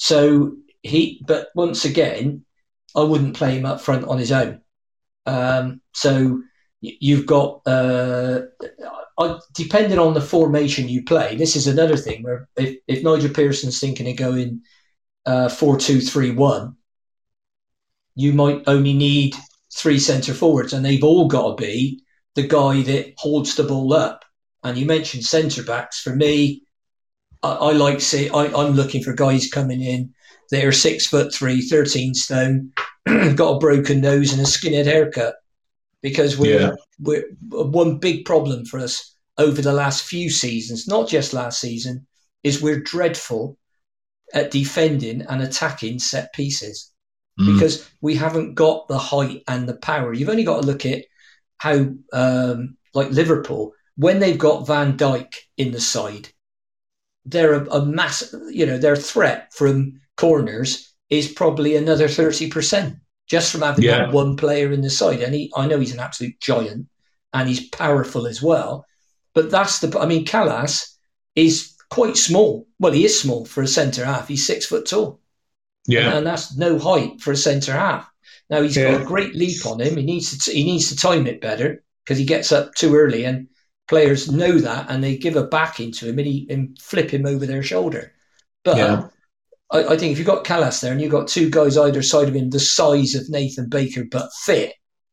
once again, I wouldn't play him up front on his own. So you've got, depending on the formation you play, this is another thing where if Nigel Pearson's thinking of going 4-2-3-1, you might only need 3 centre forwards, and they've all got to be the guy that holds the ball up. And you mentioned centre backs. For me, I'm looking for guys coming in that are 6'3", 13 stone, got a broken nose and a skinhead haircut. Because we're one big problem for us over the last few seasons, not just last season, is we're dreadful at defending and attacking set pieces because we haven't got the height and the power. You've only got to look at how, like Liverpool, when they've got Van Dijk in the side, they're a massive, their threat from corners is probably another 30%. Just from having that one player in the side. And I know he's an absolute giant and he's powerful as well. But Kalas is quite small. Well, he is small for a centre half. He's 6 foot tall. Yeah. And that's no height for a centre half. Now, he's got a great leap on him. He needs to time it better because he gets up too early and players know that and they give a back into him and flip him over their shoulder. But I think if you've got Kalas there and you've got 2 guys either side of him the size of Nathan Baker but fit,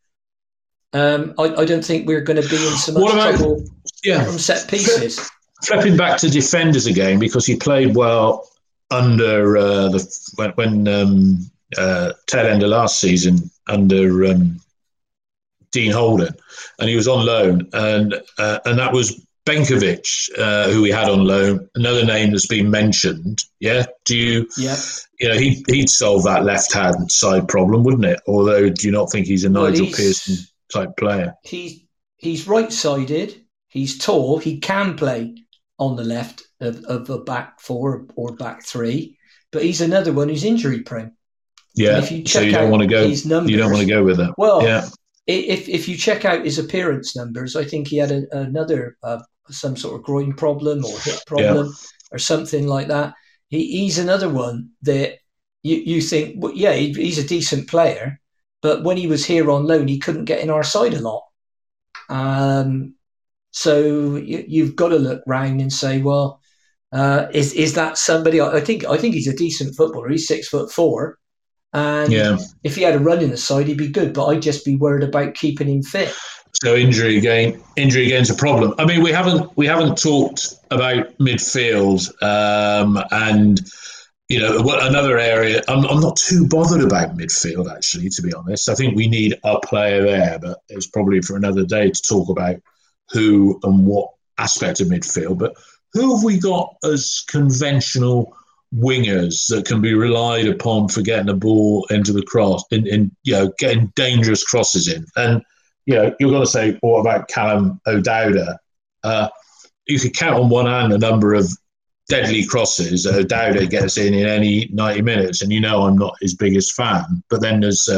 I don't think we're going to be in so much trouble from set pieces. Flipping back to defenders again, because he played well under tail end of last season under Dean Holden, and he was on loan, and that was Benkovic, who we had on loan, another name that's been mentioned. Yeah, he'd solve that left-hand side problem, wouldn't it? Although, do you not think he's a Nigel Pearson type player? He's right-sided. He's tall. He can play on the left of a back 4 or back 3, but he's another one who's injury-prone. Yeah, so you don't want to go. Numbers, you don't want to go with that. Well, if you check out his appearance numbers, I think he had another. Some sort of groin problem or hip problem or something like that. He's another one that you think, well, he's a decent player, but when he was here on loan, he couldn't get in our side a lot. So you've got to look round and say, well, is that somebody? I think he's a decent footballer. He's 6'4", and if he had a run in the side, he'd be good. But I'd just be worried about keeping him fit. So injury again is a problem. I mean, we haven't talked about midfield, and another area. I'm not too bothered about midfield, actually, to be honest. I think we need a player there, but it's probably for another day to talk about who and what aspect of midfield. But who have we got as conventional wingers that can be relied upon for getting the ball into the cross, in getting dangerous crosses in. And you're going to say, what about Callum O'Dowda? You could count on one hand the number of deadly crosses that O'Dowda gets in any 90 minutes, and I'm not his biggest fan. But then there's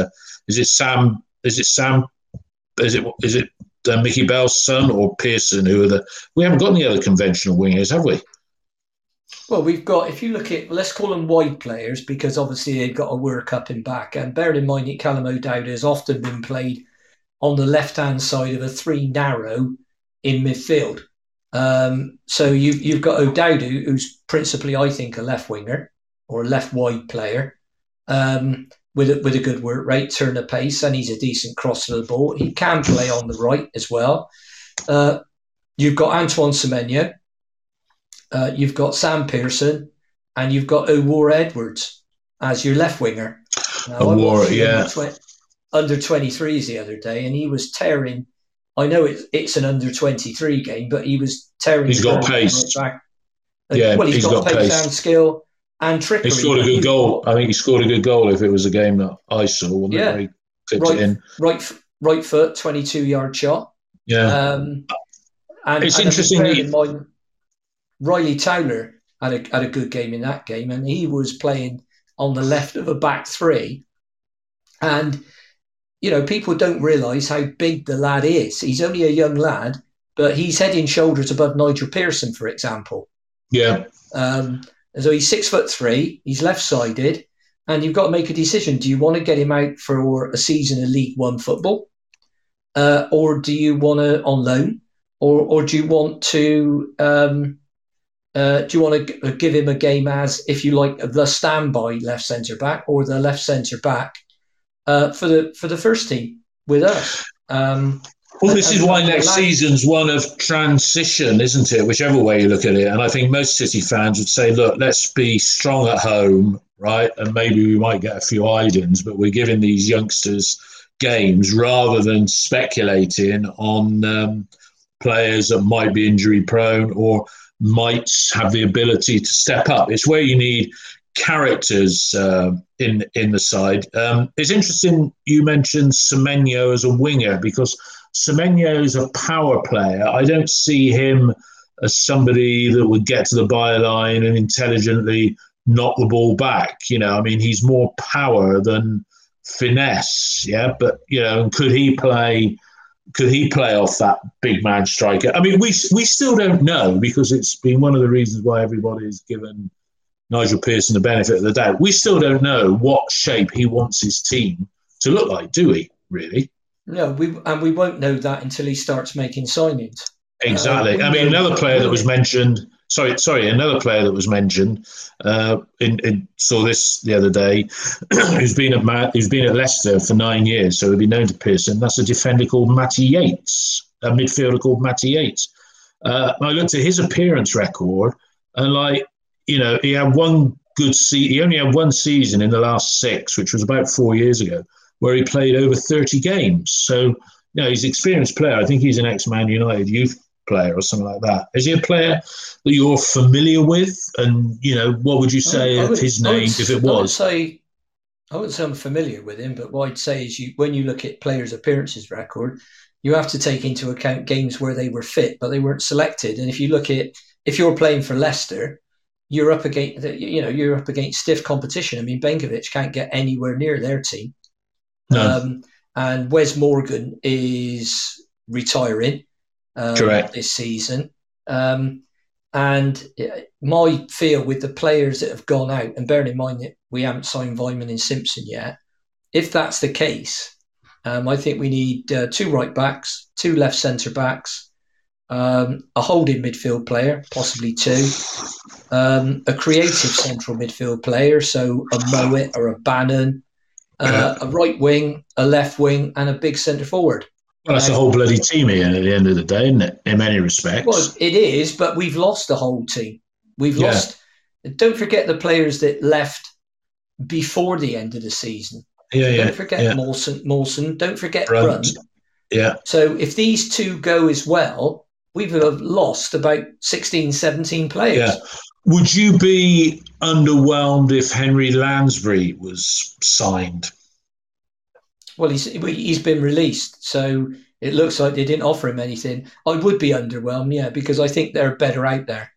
Mickey Bell's son or Pearson we haven't got any other conventional wingers, have we? Well, we've got, if you look at, let's call them wide players, because obviously they've got to work up and back. And bearing in mind that Callum O'Dowda has often been played on the left-hand side of a three narrow in midfield. So you've got O'Dowda, who's principally, I think, a left winger or a left wide player, with a good work rate, turn of pace, and he's a decent crosser of the ball. He can play on the right as well. You've got Antoine Semenyo, you've got Sam Pearson, and you've got Owuor Edwards as your left winger. Owuor, yeah. Under 23s the other day, and he was tearing. I know it's an under 23 game, but he was tearing. He's got pace. Back. Well, he's got pace and skill and trickery. He scored a good goal. I think he scored a good goal if it was a game that I saw. Yeah, he clipped it in. Right foot, 22-yard shot. Yeah, and it's interesting. In mind, Riley Towler had a good game in that game, and he was playing on the left of a back three, and people don't realise how big the lad is. He's only a young lad, but he's head and shoulders above Nigel Pearson, for example. Yeah. So he's 6'3", he's left-sided, and you've got to make a decision. Do you want to get him out for a season of League One football? Or do you want to on loan? Or do you want to give him a game as, if you like, the standby left centre-back or the left centre-back for the first team with us? Well, this is why next season's one of transition, isn't it? Whichever way you look at it. And I think most City fans would say, look, let's be strong at home, right? And maybe we might get a few eye-ins, but we're giving these youngsters games rather than speculating on players that might be injury-prone or might have the ability to step up. It's where you need characters in the side. It's interesting you mentioned Semenyo as a winger, because Semenyo is a power player. I don't see him as somebody that would get to the byline and intelligently knock the ball back. He's more power than finesse. Yeah, but could he play off that big man striker? We still don't know, because it's been one of the reasons why everybody has given Nigel Pearson the benefit of the doubt. We still don't know what shape he wants his team to look like, do we, really? No, we won't know that until he starts making signings. Exactly. Another player that was mentioned. Another player that was mentioned. Saw this the other day. who's been at Leicester for 9 years, so he'll be known to Pearson. That's a defender called Matty Yates, a midfielder called Matty Yates. I looked at his appearance record, and he had one good season. He only had one season in the last 6, which was about 4 years ago, where he played over 30 games. So, he's an experienced player. I think he's an ex-Man United youth player or something like that. Is he a player that you're familiar with? And, what would you say of his name if it was? I wouldn't say I'm familiar with him, but what I'd say is when you look at players' appearances record, you have to take into account games where they were fit, but they weren't selected. And if you're playing for Leicester, you're up against stiff competition. Benkovic can't get anywhere near their team. No. And Wes Morgan is retiring this season. And my feel with the players that have gone out, and bearing in mind that we haven't signed Vyman and Simpson yet, if that's the case, I think we need 2 right backs, 2 left centre backs, a holding midfield player, possibly 2, a creative central midfield player, so a Mowat or a Bannon, a right wing, a left wing, and a big centre forward. Well, that's a whole bloody team here at the end of the day, isn't it? In many respects. Well, it is, but we've lost the whole team. We've lost. Don't forget the players that left before the end of the season. Don't forget Mawson. Don't forget Brunt. Yeah. So if these 2 go as well, we will have lost about 16, 17 players. Yeah. Would you be underwhelmed if Henry Lansbury was signed? Well, he's been released, so it looks like they didn't offer him anything. I would be underwhelmed, yeah, because I think they're better out there.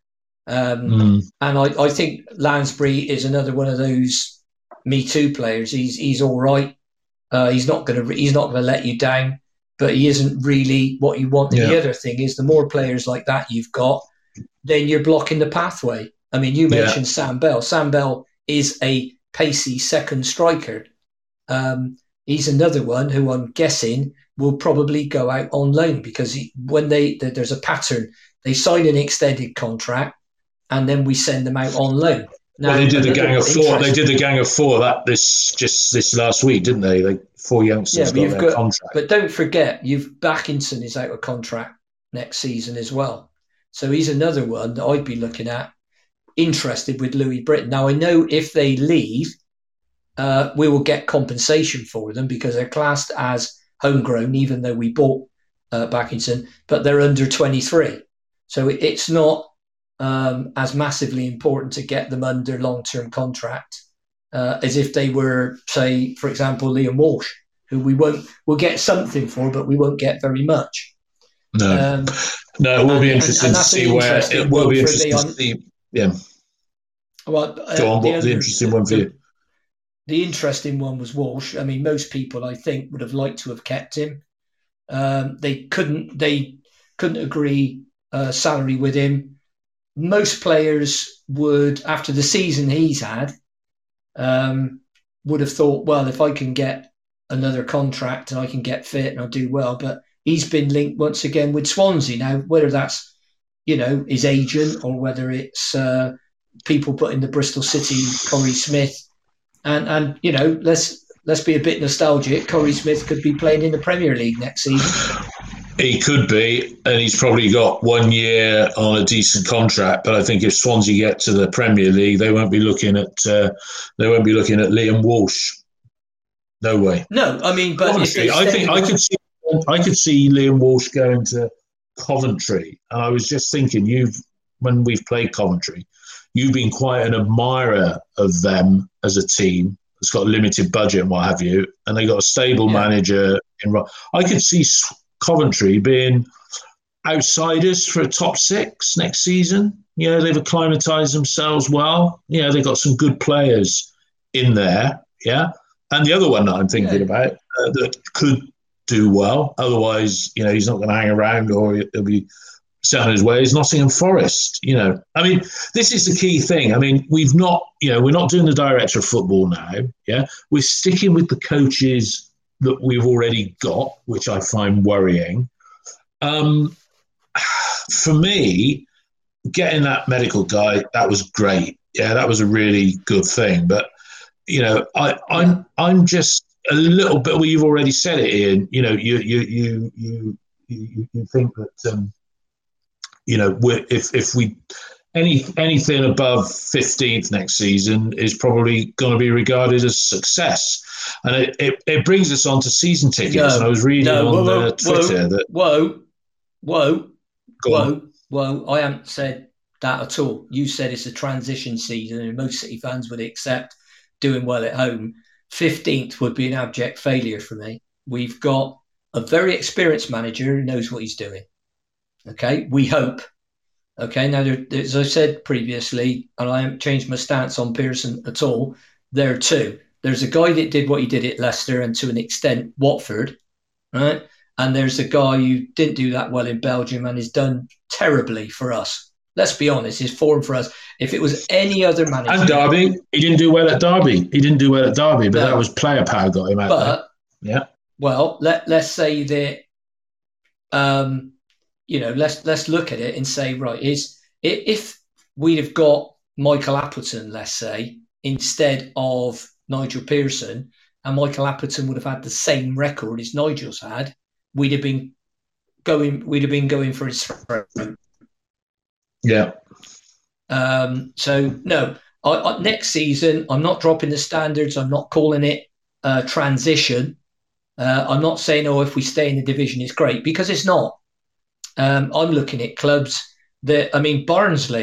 And I think Lansbury is another one of those Me Too players. He's all right. He's not gonna let you down, but he isn't really what you want. And the other thing is, the more players like that you've got, then you're blocking the pathway. I mean, you mentioned Sam Bell. Sam Bell is a pacey second striker. He's another one who I'm guessing will probably go out on loan because when there's a pattern, they sign an extended contract and then we send them out on loan. Now, they did the gang of four. They did the gang of four this last week, didn't they? Like 4 youngsters got their contract. But don't forget, Backinson is out of contract next season as well. So he's another one that I'd be looking at, interested with Louis Britton. Now, I know if they leave, we will get compensation for them because they're classed as homegrown, even though we bought Backinson, but they're under 23. So it's not as massively important to get them under long-term contract as if they were, say, for example, Liam Walsh, who we'll get something for, but we won't get very much. No, it will be interesting to see where it will be interesting to see. Yeah. Well, go on. What's the interesting one for you? The interesting one was Walsh. I mean, most people, I think, would have liked to have kept him. They couldn't agree salary with him. Most players would, after the season he's had, would have thought, well, if I can get another contract and I can get fit and I'll do well. But he's been linked once again with Swansea. Now, whether that's, his agent or whether it's people putting the Bristol City Corey Smith. And let's be a bit nostalgic. Corey Smith could be playing in the Premier League next season. He could be, and he's probably got 1 year on a decent contract. But I think if Swansea get to the Premier League, they won't be looking at Liam Walsh. No way. No, I mean, but honestly, I could see Liam Walsh going to Coventry, and I was just thinking, when we've played Coventry, you've been quite an admirer of them as a team. It's got a limited budget and what have you, and they got a stable manager. I could see Coventry being outsiders for a top 6 next season. They've acclimatised themselves well. They've got some good players in there. Yeah, and the other one that I'm thinking about that could do well. Otherwise, he's not going to hang around, or he'll be set on his way, is Nottingham Forest. I mean, this is the key thing. I mean, we're not doing the director of football now. Yeah, we're sticking with the coaches that we've already got, which I find worrying. For me, getting that medical guy, that was great. Yeah, that was a really good thing. But I'm just a little bit. Well, you've already said it, Ian. You think that. If we anything above 15th next season is probably going to be regarded as success, and it brings us on to season tickets. And I was reading on Twitter that whoa! I haven't said that at all. You said it's a transition season, and most City fans would accept doing well at home. 15th would be an abject failure for me. We've got a very experienced manager who knows what he's doing. Okay, we hope. Okay, now, as I said previously, and I haven't changed my stance on Pearson at all, there are two. There's a guy that did what he did at Leicester and to an extent Watford, right? And there's a guy who didn't do that well in Belgium and has done terribly for us. Let's be honest, his form for us. If it was any other manager... And Derby. He didn't do well at Derby. But that was player power got him out there. Yeah. Well, let's say that... let's look at it and say, right, if we'd have got Michael Appleton, let's say, instead of Nigel Pearson, and Michael Appleton would have had the same record as Nigel's had, we'd have been going for his throat. Yeah. So no, next season, I'm not dropping the standards. I'm not calling it transition. I'm not saying, if we stay in the division, it's great, because it's not. I'm looking at clubs Barnsley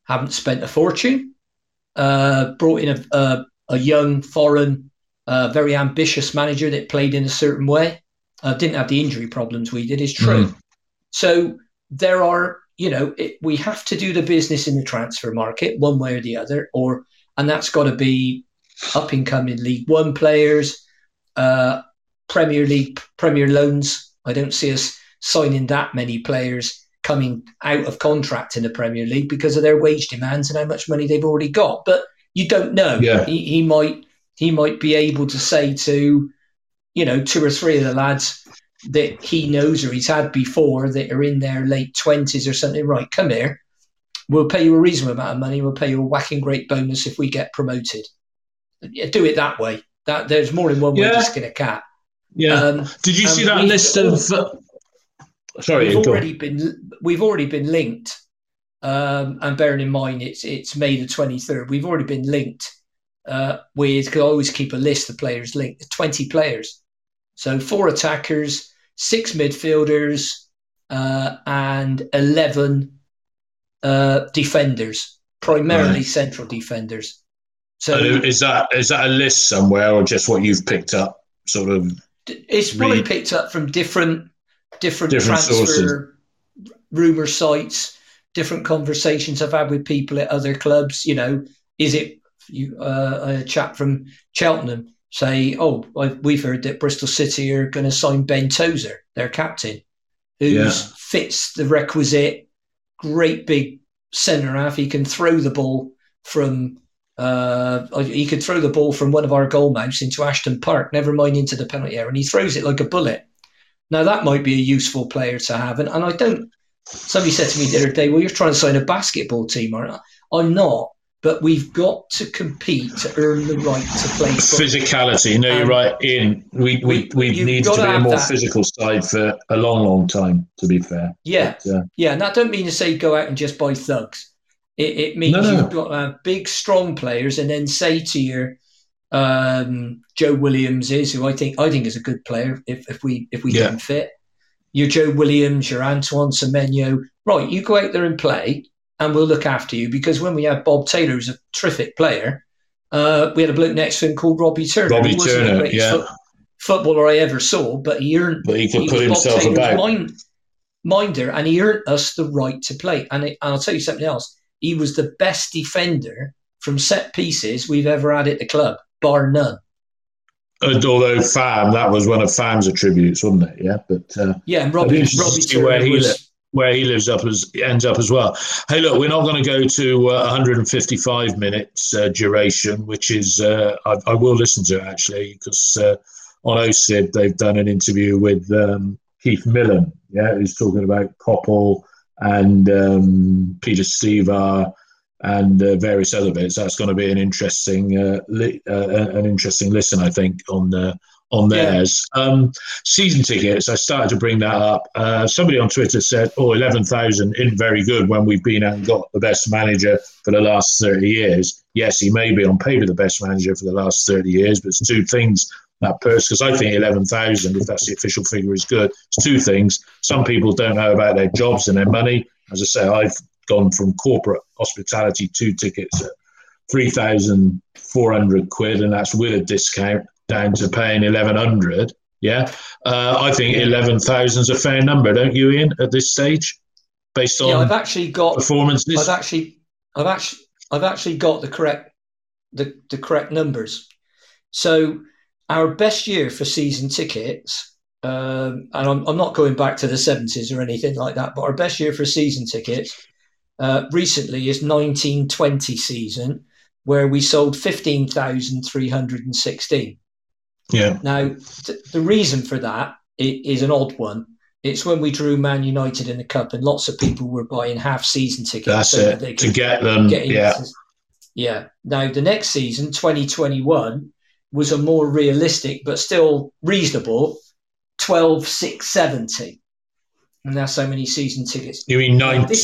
haven't spent a fortune. Brought in a young, foreign, very ambitious manager that played in a certain way. Didn't have the injury problems we did, is true. So there are, we have to do the business in the transfer market one way or the other, and that's got to be up and coming League One players, Premier League, Premier loans. I don't see us signing that many players coming out of contract in the Premier League because of their wage demands and how much money they've already got. But you don't know. Yeah. He might be able to say to, 2 or 3 of the lads that he knows or he's had before that are in their late 20s or something, right, come here, we'll pay you a reasonable amount of money, we'll pay you a whacking great bonus if we get promoted. Do it that way. That there's more than one way to skin a cat. Yeah. Did you see that list of? Sorry, we've already been linked, and bearing in mind it's May the 23rd. We've already been linked with, because I always keep a list of players linked. 20 players, so 4 attackers, 6 midfielders, and 11 defenders, primarily central defenders. So is that a list somewhere, or just what you've picked up? Sort of, it's probably picked up from different transfer sources, rumor sites, different conversations I've had with people at other clubs. Is it a chap from Cheltenham say, we've heard that Bristol City are going to sign Ben Tozer, their captain, who fits the requisite great big centre half. He can throw the ball from one of our goal mouths into Ashton Park, never mind into the penalty area, and he throws it like a bullet. Now that might be a useful player to have, and I don't. Somebody said to me the other day, "Well, you're trying to sign a basketball team, aren't you?" I'm not, but we've got to compete to earn the right to play football. Physicality. No, you're right, Ian. We need to be a more physical side for a long, long time. To be fair, and I don't mean to say go out and just buy thugs. It means you've got to have big, strong players, and then say to your Joe Williams who I think is a good player if we get him fit. Your Joe Williams, your Antoine Semenyo, right? You go out there and play, and we'll look after you. Because when we had Bob Taylor, who's a terrific player, we had a bloke next to him called Robbie Turner. Robbie Turner, the greatest footballer I ever saw, but he could put himself about. Minder, and he earned us the right to play. And I'll tell you something else. He was the best defender from set pieces we've ever had at the club, bar none. Although that was one of Fam's attributes, wasn't it? Yeah, but and Robbie where he ends up as well. Hey, look, we're not going to go to 155 minutes duration, which is I will listen to it actually, because on OSID they've done an interview with Keith Millen, who's talking about Koppel and Peter Stevar and various other bits. That's going to be an interesting listen, I think, on theirs. Season tickets, I started to bring that up. Somebody on Twitter said, 11,000 isn't very good when we've been out and got the best manager for the last 30 years. Yes, he may be on paper the best manager for the last 30 years, but it's 2 things. That purse, because I think 11,000, if that's the official figure, is good. It's 2 things. Some people don't know about their jobs and their money. As I say, I've gone from corporate hospitality 2 tickets at 3,400 quid, and that's with a discount, down to paying 1,100. I think 11,000 is a fair number, don't you, Ian? At this stage, based on I've actually got performances. I've actually got the correct numbers. So our best year for season tickets, and I'm not going back to the 70s or anything like that, but our best year for season tickets recently is 1920 season, where we sold 15,316. Yeah. Now, the reason for that is an odd one. It's when we drew Man United in the Cup, and lots of people were buying half-season tickets. That's it, to get them. Now, the next season, 2021, was a more realistic but still reasonable 12,670. And that's how many season tickets. You mean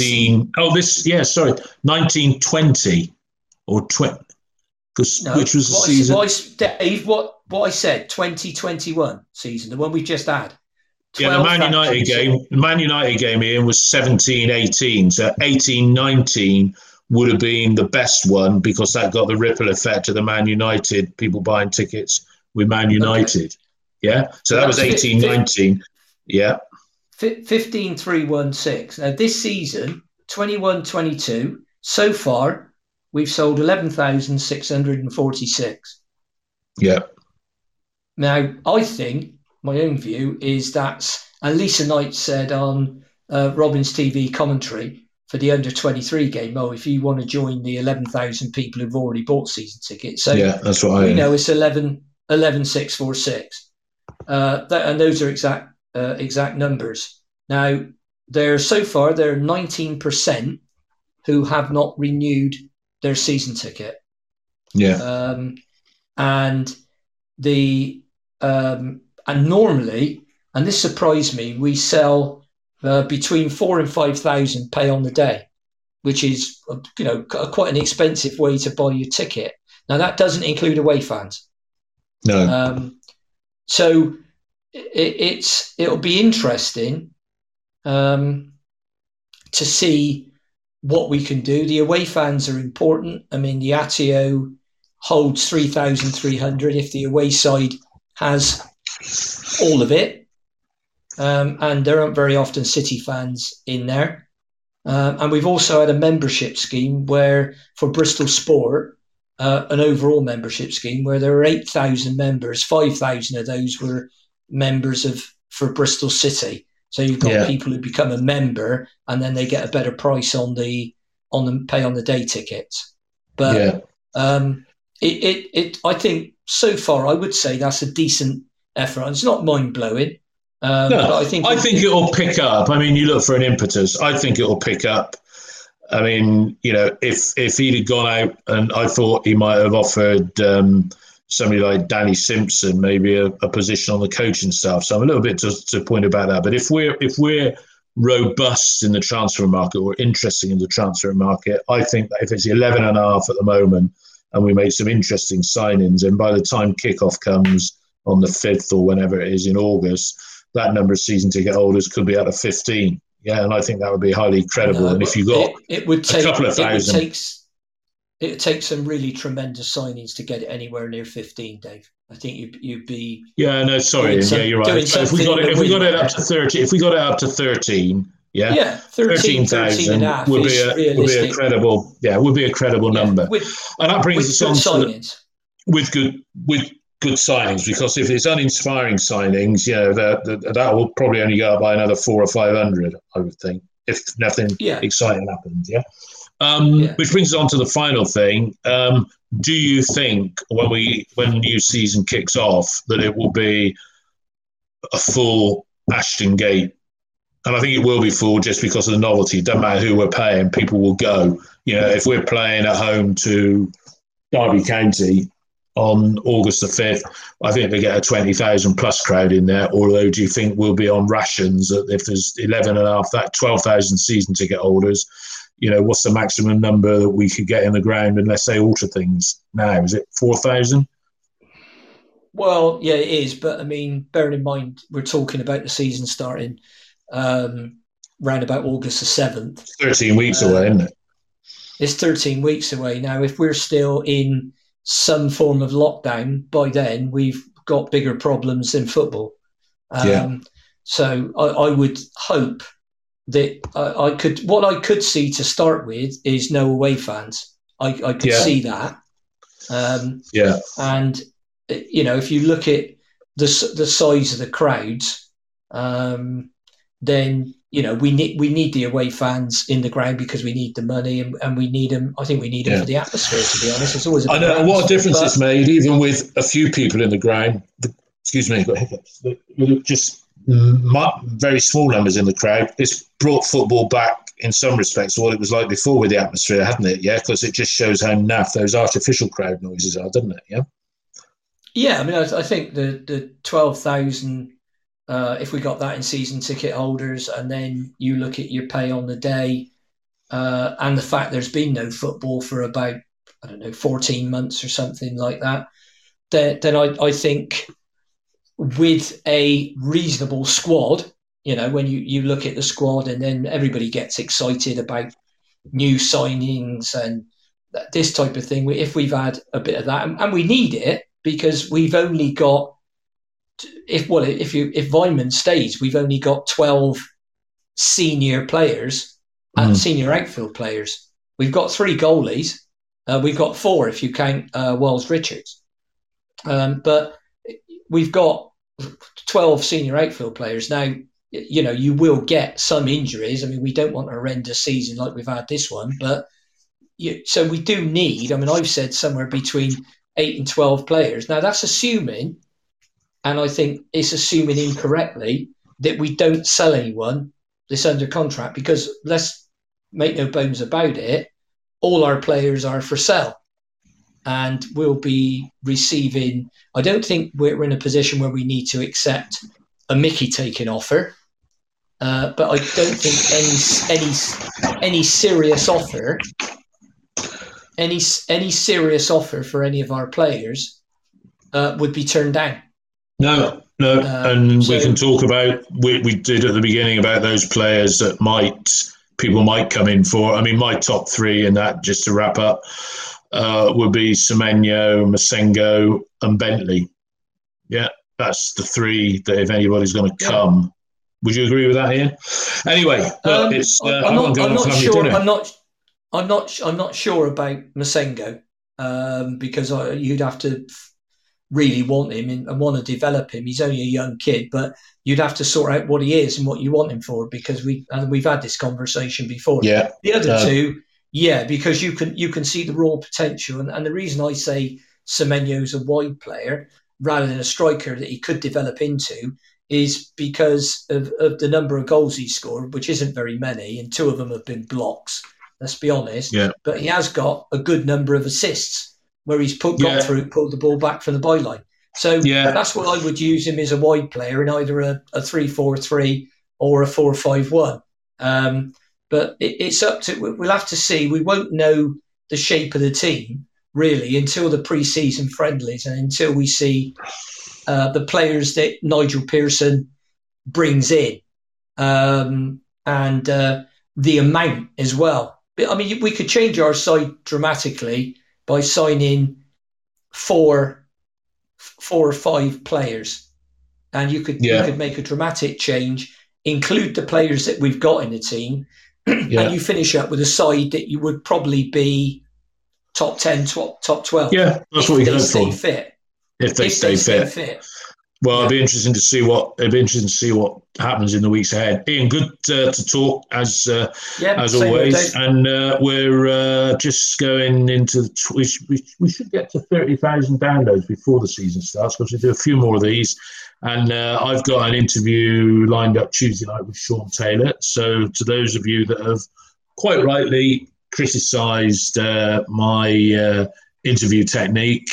1920 or 20? Which was the season? Dave, what I said, 2021 season, the one we just had. The Man United game, Ian, was 17-18. So 18-19 would have been the best one because that got the ripple effect of the Man United people buying tickets with Man United. Okay. Yeah. So that was 18-19. Yeah. 15-3-1-6. Now this season, 21-22, so far, we've sold 11,646. Yeah. Now, I think, my own view, is that's, and Lisa Knight said on Robin's TV commentary for the under-23 game, if you want to join the 11,000 people who've already bought season tickets. So yeah, that's what we know it's 11,646. And those are exact numbers. Now, so far, there are 19% who have not renewed their season ticket. Yeah. And normally, and this surprised me, we sell between 4,000 and 5,000 pay on the day, which is quite an expensive way to buy your ticket. Now that doesn't include away fans. No. So it'll be interesting to see what we can do. The away fans are important. I mean, the Atyeo holds 3,300 if the away side has all of it. And there aren't very often City fans in there. And we've also had a membership scheme where, for Bristol Sport, an overall membership scheme where there are 8,000 members. 5,000 of those were members for Bristol City. So you've got people who become a member and then they get a better price on the pay on the day tickets. But I think so far I would say that's a decent effort. It's not mind blowing. But I think it'll pick up. I mean, you look for an impetus. I think it'll pick up. I mean, if he'd have gone out, and I thought he might have offered somebody like Danny Simpson maybe a position on the coaching staff. So I'm a little bit disappointed about that. But if we're robust in the transfer market or interesting in the transfer market, I think that if it's 11.5 at the moment, and we make some interesting signings, and by the time kickoff comes on the 5th or whenever it is in August, that number of season ticket holders could be out of 15. Yeah, and I think that would be highly credible. And if you got a couple of thousand, it would take some really tremendous signings to get it anywhere near 15, Dave. I think you'd be. Yeah, no, sorry. You're right. So if we got it up to 13, if we got it up to 13, yeah, 13,000 would be a credible. Yeah, would be a credible number. And that brings us on to with good signings, because if it's uninspiring signings, that will probably only go up by another 400 or 500, I would think, if nothing exciting happens. Which brings us on to the final thing. Do you think when the new season kicks off that it will be a full Ashton Gate? And I think it will be full just because of the novelty. It doesn't matter who we're paying, people will go. If we're playing at home to Derby County on August the 5th, I think they get a 20,000 plus crowd in there. Although, do you think we'll be on rations if there's 11.5, 12,000 season ticket holders? What's the maximum number that we could get in the ground unless they alter things now? Is it 4,000? Well, yeah, it is. But I mean, bearing in mind, we're talking about the season starting round about August the 7th. 13 weeks away, isn't it? It's 13 weeks away. Now, if we're still in some form of lockdown by then, we've got bigger problems than football. So I would hope that what I could see to start with is no away fans. I could see that. And if you look at the size of the crowds, then we need the away fans in the ground because we need the money and we need them. I think we need them for the atmosphere. To be honest, it's always. I know what a difference it's made, even with a few people in the ground. Excuse me, I've got hiccups. Just very small numbers in the crowd. It's brought football back in some respects to what it was like before with the atmosphere, hasn't it? Yeah, because it just shows how naff those artificial crowd noises are, doesn't it? Yeah. Yeah, I mean, I think the 12,000. If we got that in season ticket holders, and then you look at your pay on the day, and the fact there's been no football for about 14 months or something like that, then I think with a reasonable squad, when you look at the squad and then everybody gets excited about new signings and this type of thing. If we've had a bit of that, and we need it because we've only got, if Weimann stays, we've only got 12 senior players and senior outfield players. We've got 3 goalies. We've got 4 if you count Wells Richards. But we've got 12 senior outfield players. Now, you will get some injuries. I mean, we don't want a horrendous season like we've had this one, but so we do need, I've said somewhere between 8 and 12 players. Now, that's assuming, and I think it's assuming incorrectly, that we don't sell anyone that's under contract, because let's make no bones about it, all our players are for sale and we'll be receiving. I don't think we're in a position where we need to accept a Mickey taking offer, but I don't think any serious offer, any serious offer for any of our players would be turned down. No, and we can talk about, we did at the beginning about those players that people might come in for. My top 3 in that, just to wrap up, would be Semenyo, Masengo, and Bentley. Yeah, that's the 3 that if anybody's going to come. Yeah. Would you agree with that, Ian? Anyway, it's I'm not sure. I'm not sure about Masengo because you'd have to really want him and want to develop him. He's only a young kid, but you'd have to sort out what he is and what you want him for, because we've had this conversation before. Yeah. The other 2, because you can see the raw potential, and the reason I say Semenyo's a wide player rather than a striker that he could develop into is because of the number of goals he scored, which isn't very many, and 2 of them have been blocks. Let's be honest. Yeah. But he has got a good number of assists where he's pulled the ball back from the byline. So that's what I would use him as, a wide player in either a 3-4-3 or a 4-5-1. But it's up to, we'll have to see. We won't know the shape of the team really until the pre-season friendlies and until we see the players that Nigel Pearson brings in and the amount as well. We could change our side dramatically by signing 4 or 5 players, and you could make a dramatic change, include the players that we've got in the team, and you finish up with a side that you would probably be top 10, top 12. Yeah, that's what we hope for. Fit. If they stay fit. Well, it'll be interesting to see what happens in the weeks ahead. Ian, good to talk as always, and we're just going into. We should get to 30,000 downloads before the season starts, because we do a few more of these, and I've got an interview lined up Tuesday night with Sean Taylor. So to those of you that have quite rightly criticised my interview technique,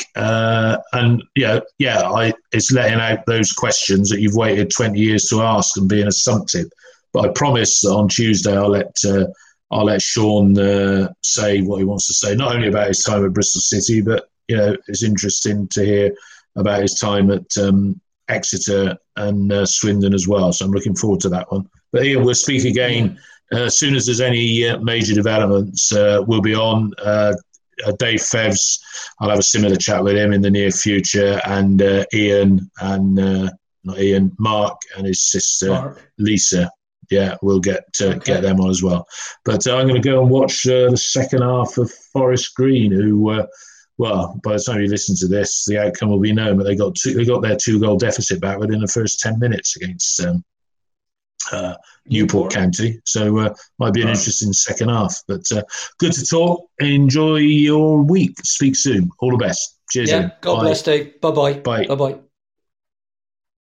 it's letting out those questions that you've waited 20 years to ask and being assumptive. But I promise that on Tuesday I'll let Sean say what he wants to say, not only about his time at Bristol City, but it's interesting to hear about his time at Exeter and Swindon as well. So I'm looking forward to that one. But Ian, we'll speak again as soon as there's any major developments. We'll be on. Dave Fevs, I'll have a similar chat with him in the near future, and Mark and his sister Lisa. Yeah, we'll get them on as well. But I'm going to go and watch the second half of Forest Green, who, by the time you listen to this, the outcome will be known. But they got their 2-goal deficit back within the first 10 minutes against Newport County, so might be an interesting second half. But good to talk. Enjoy your week. Speak soon. All the best. Cheers. God bless, Dave. Bye-bye. Bye. Bye-bye.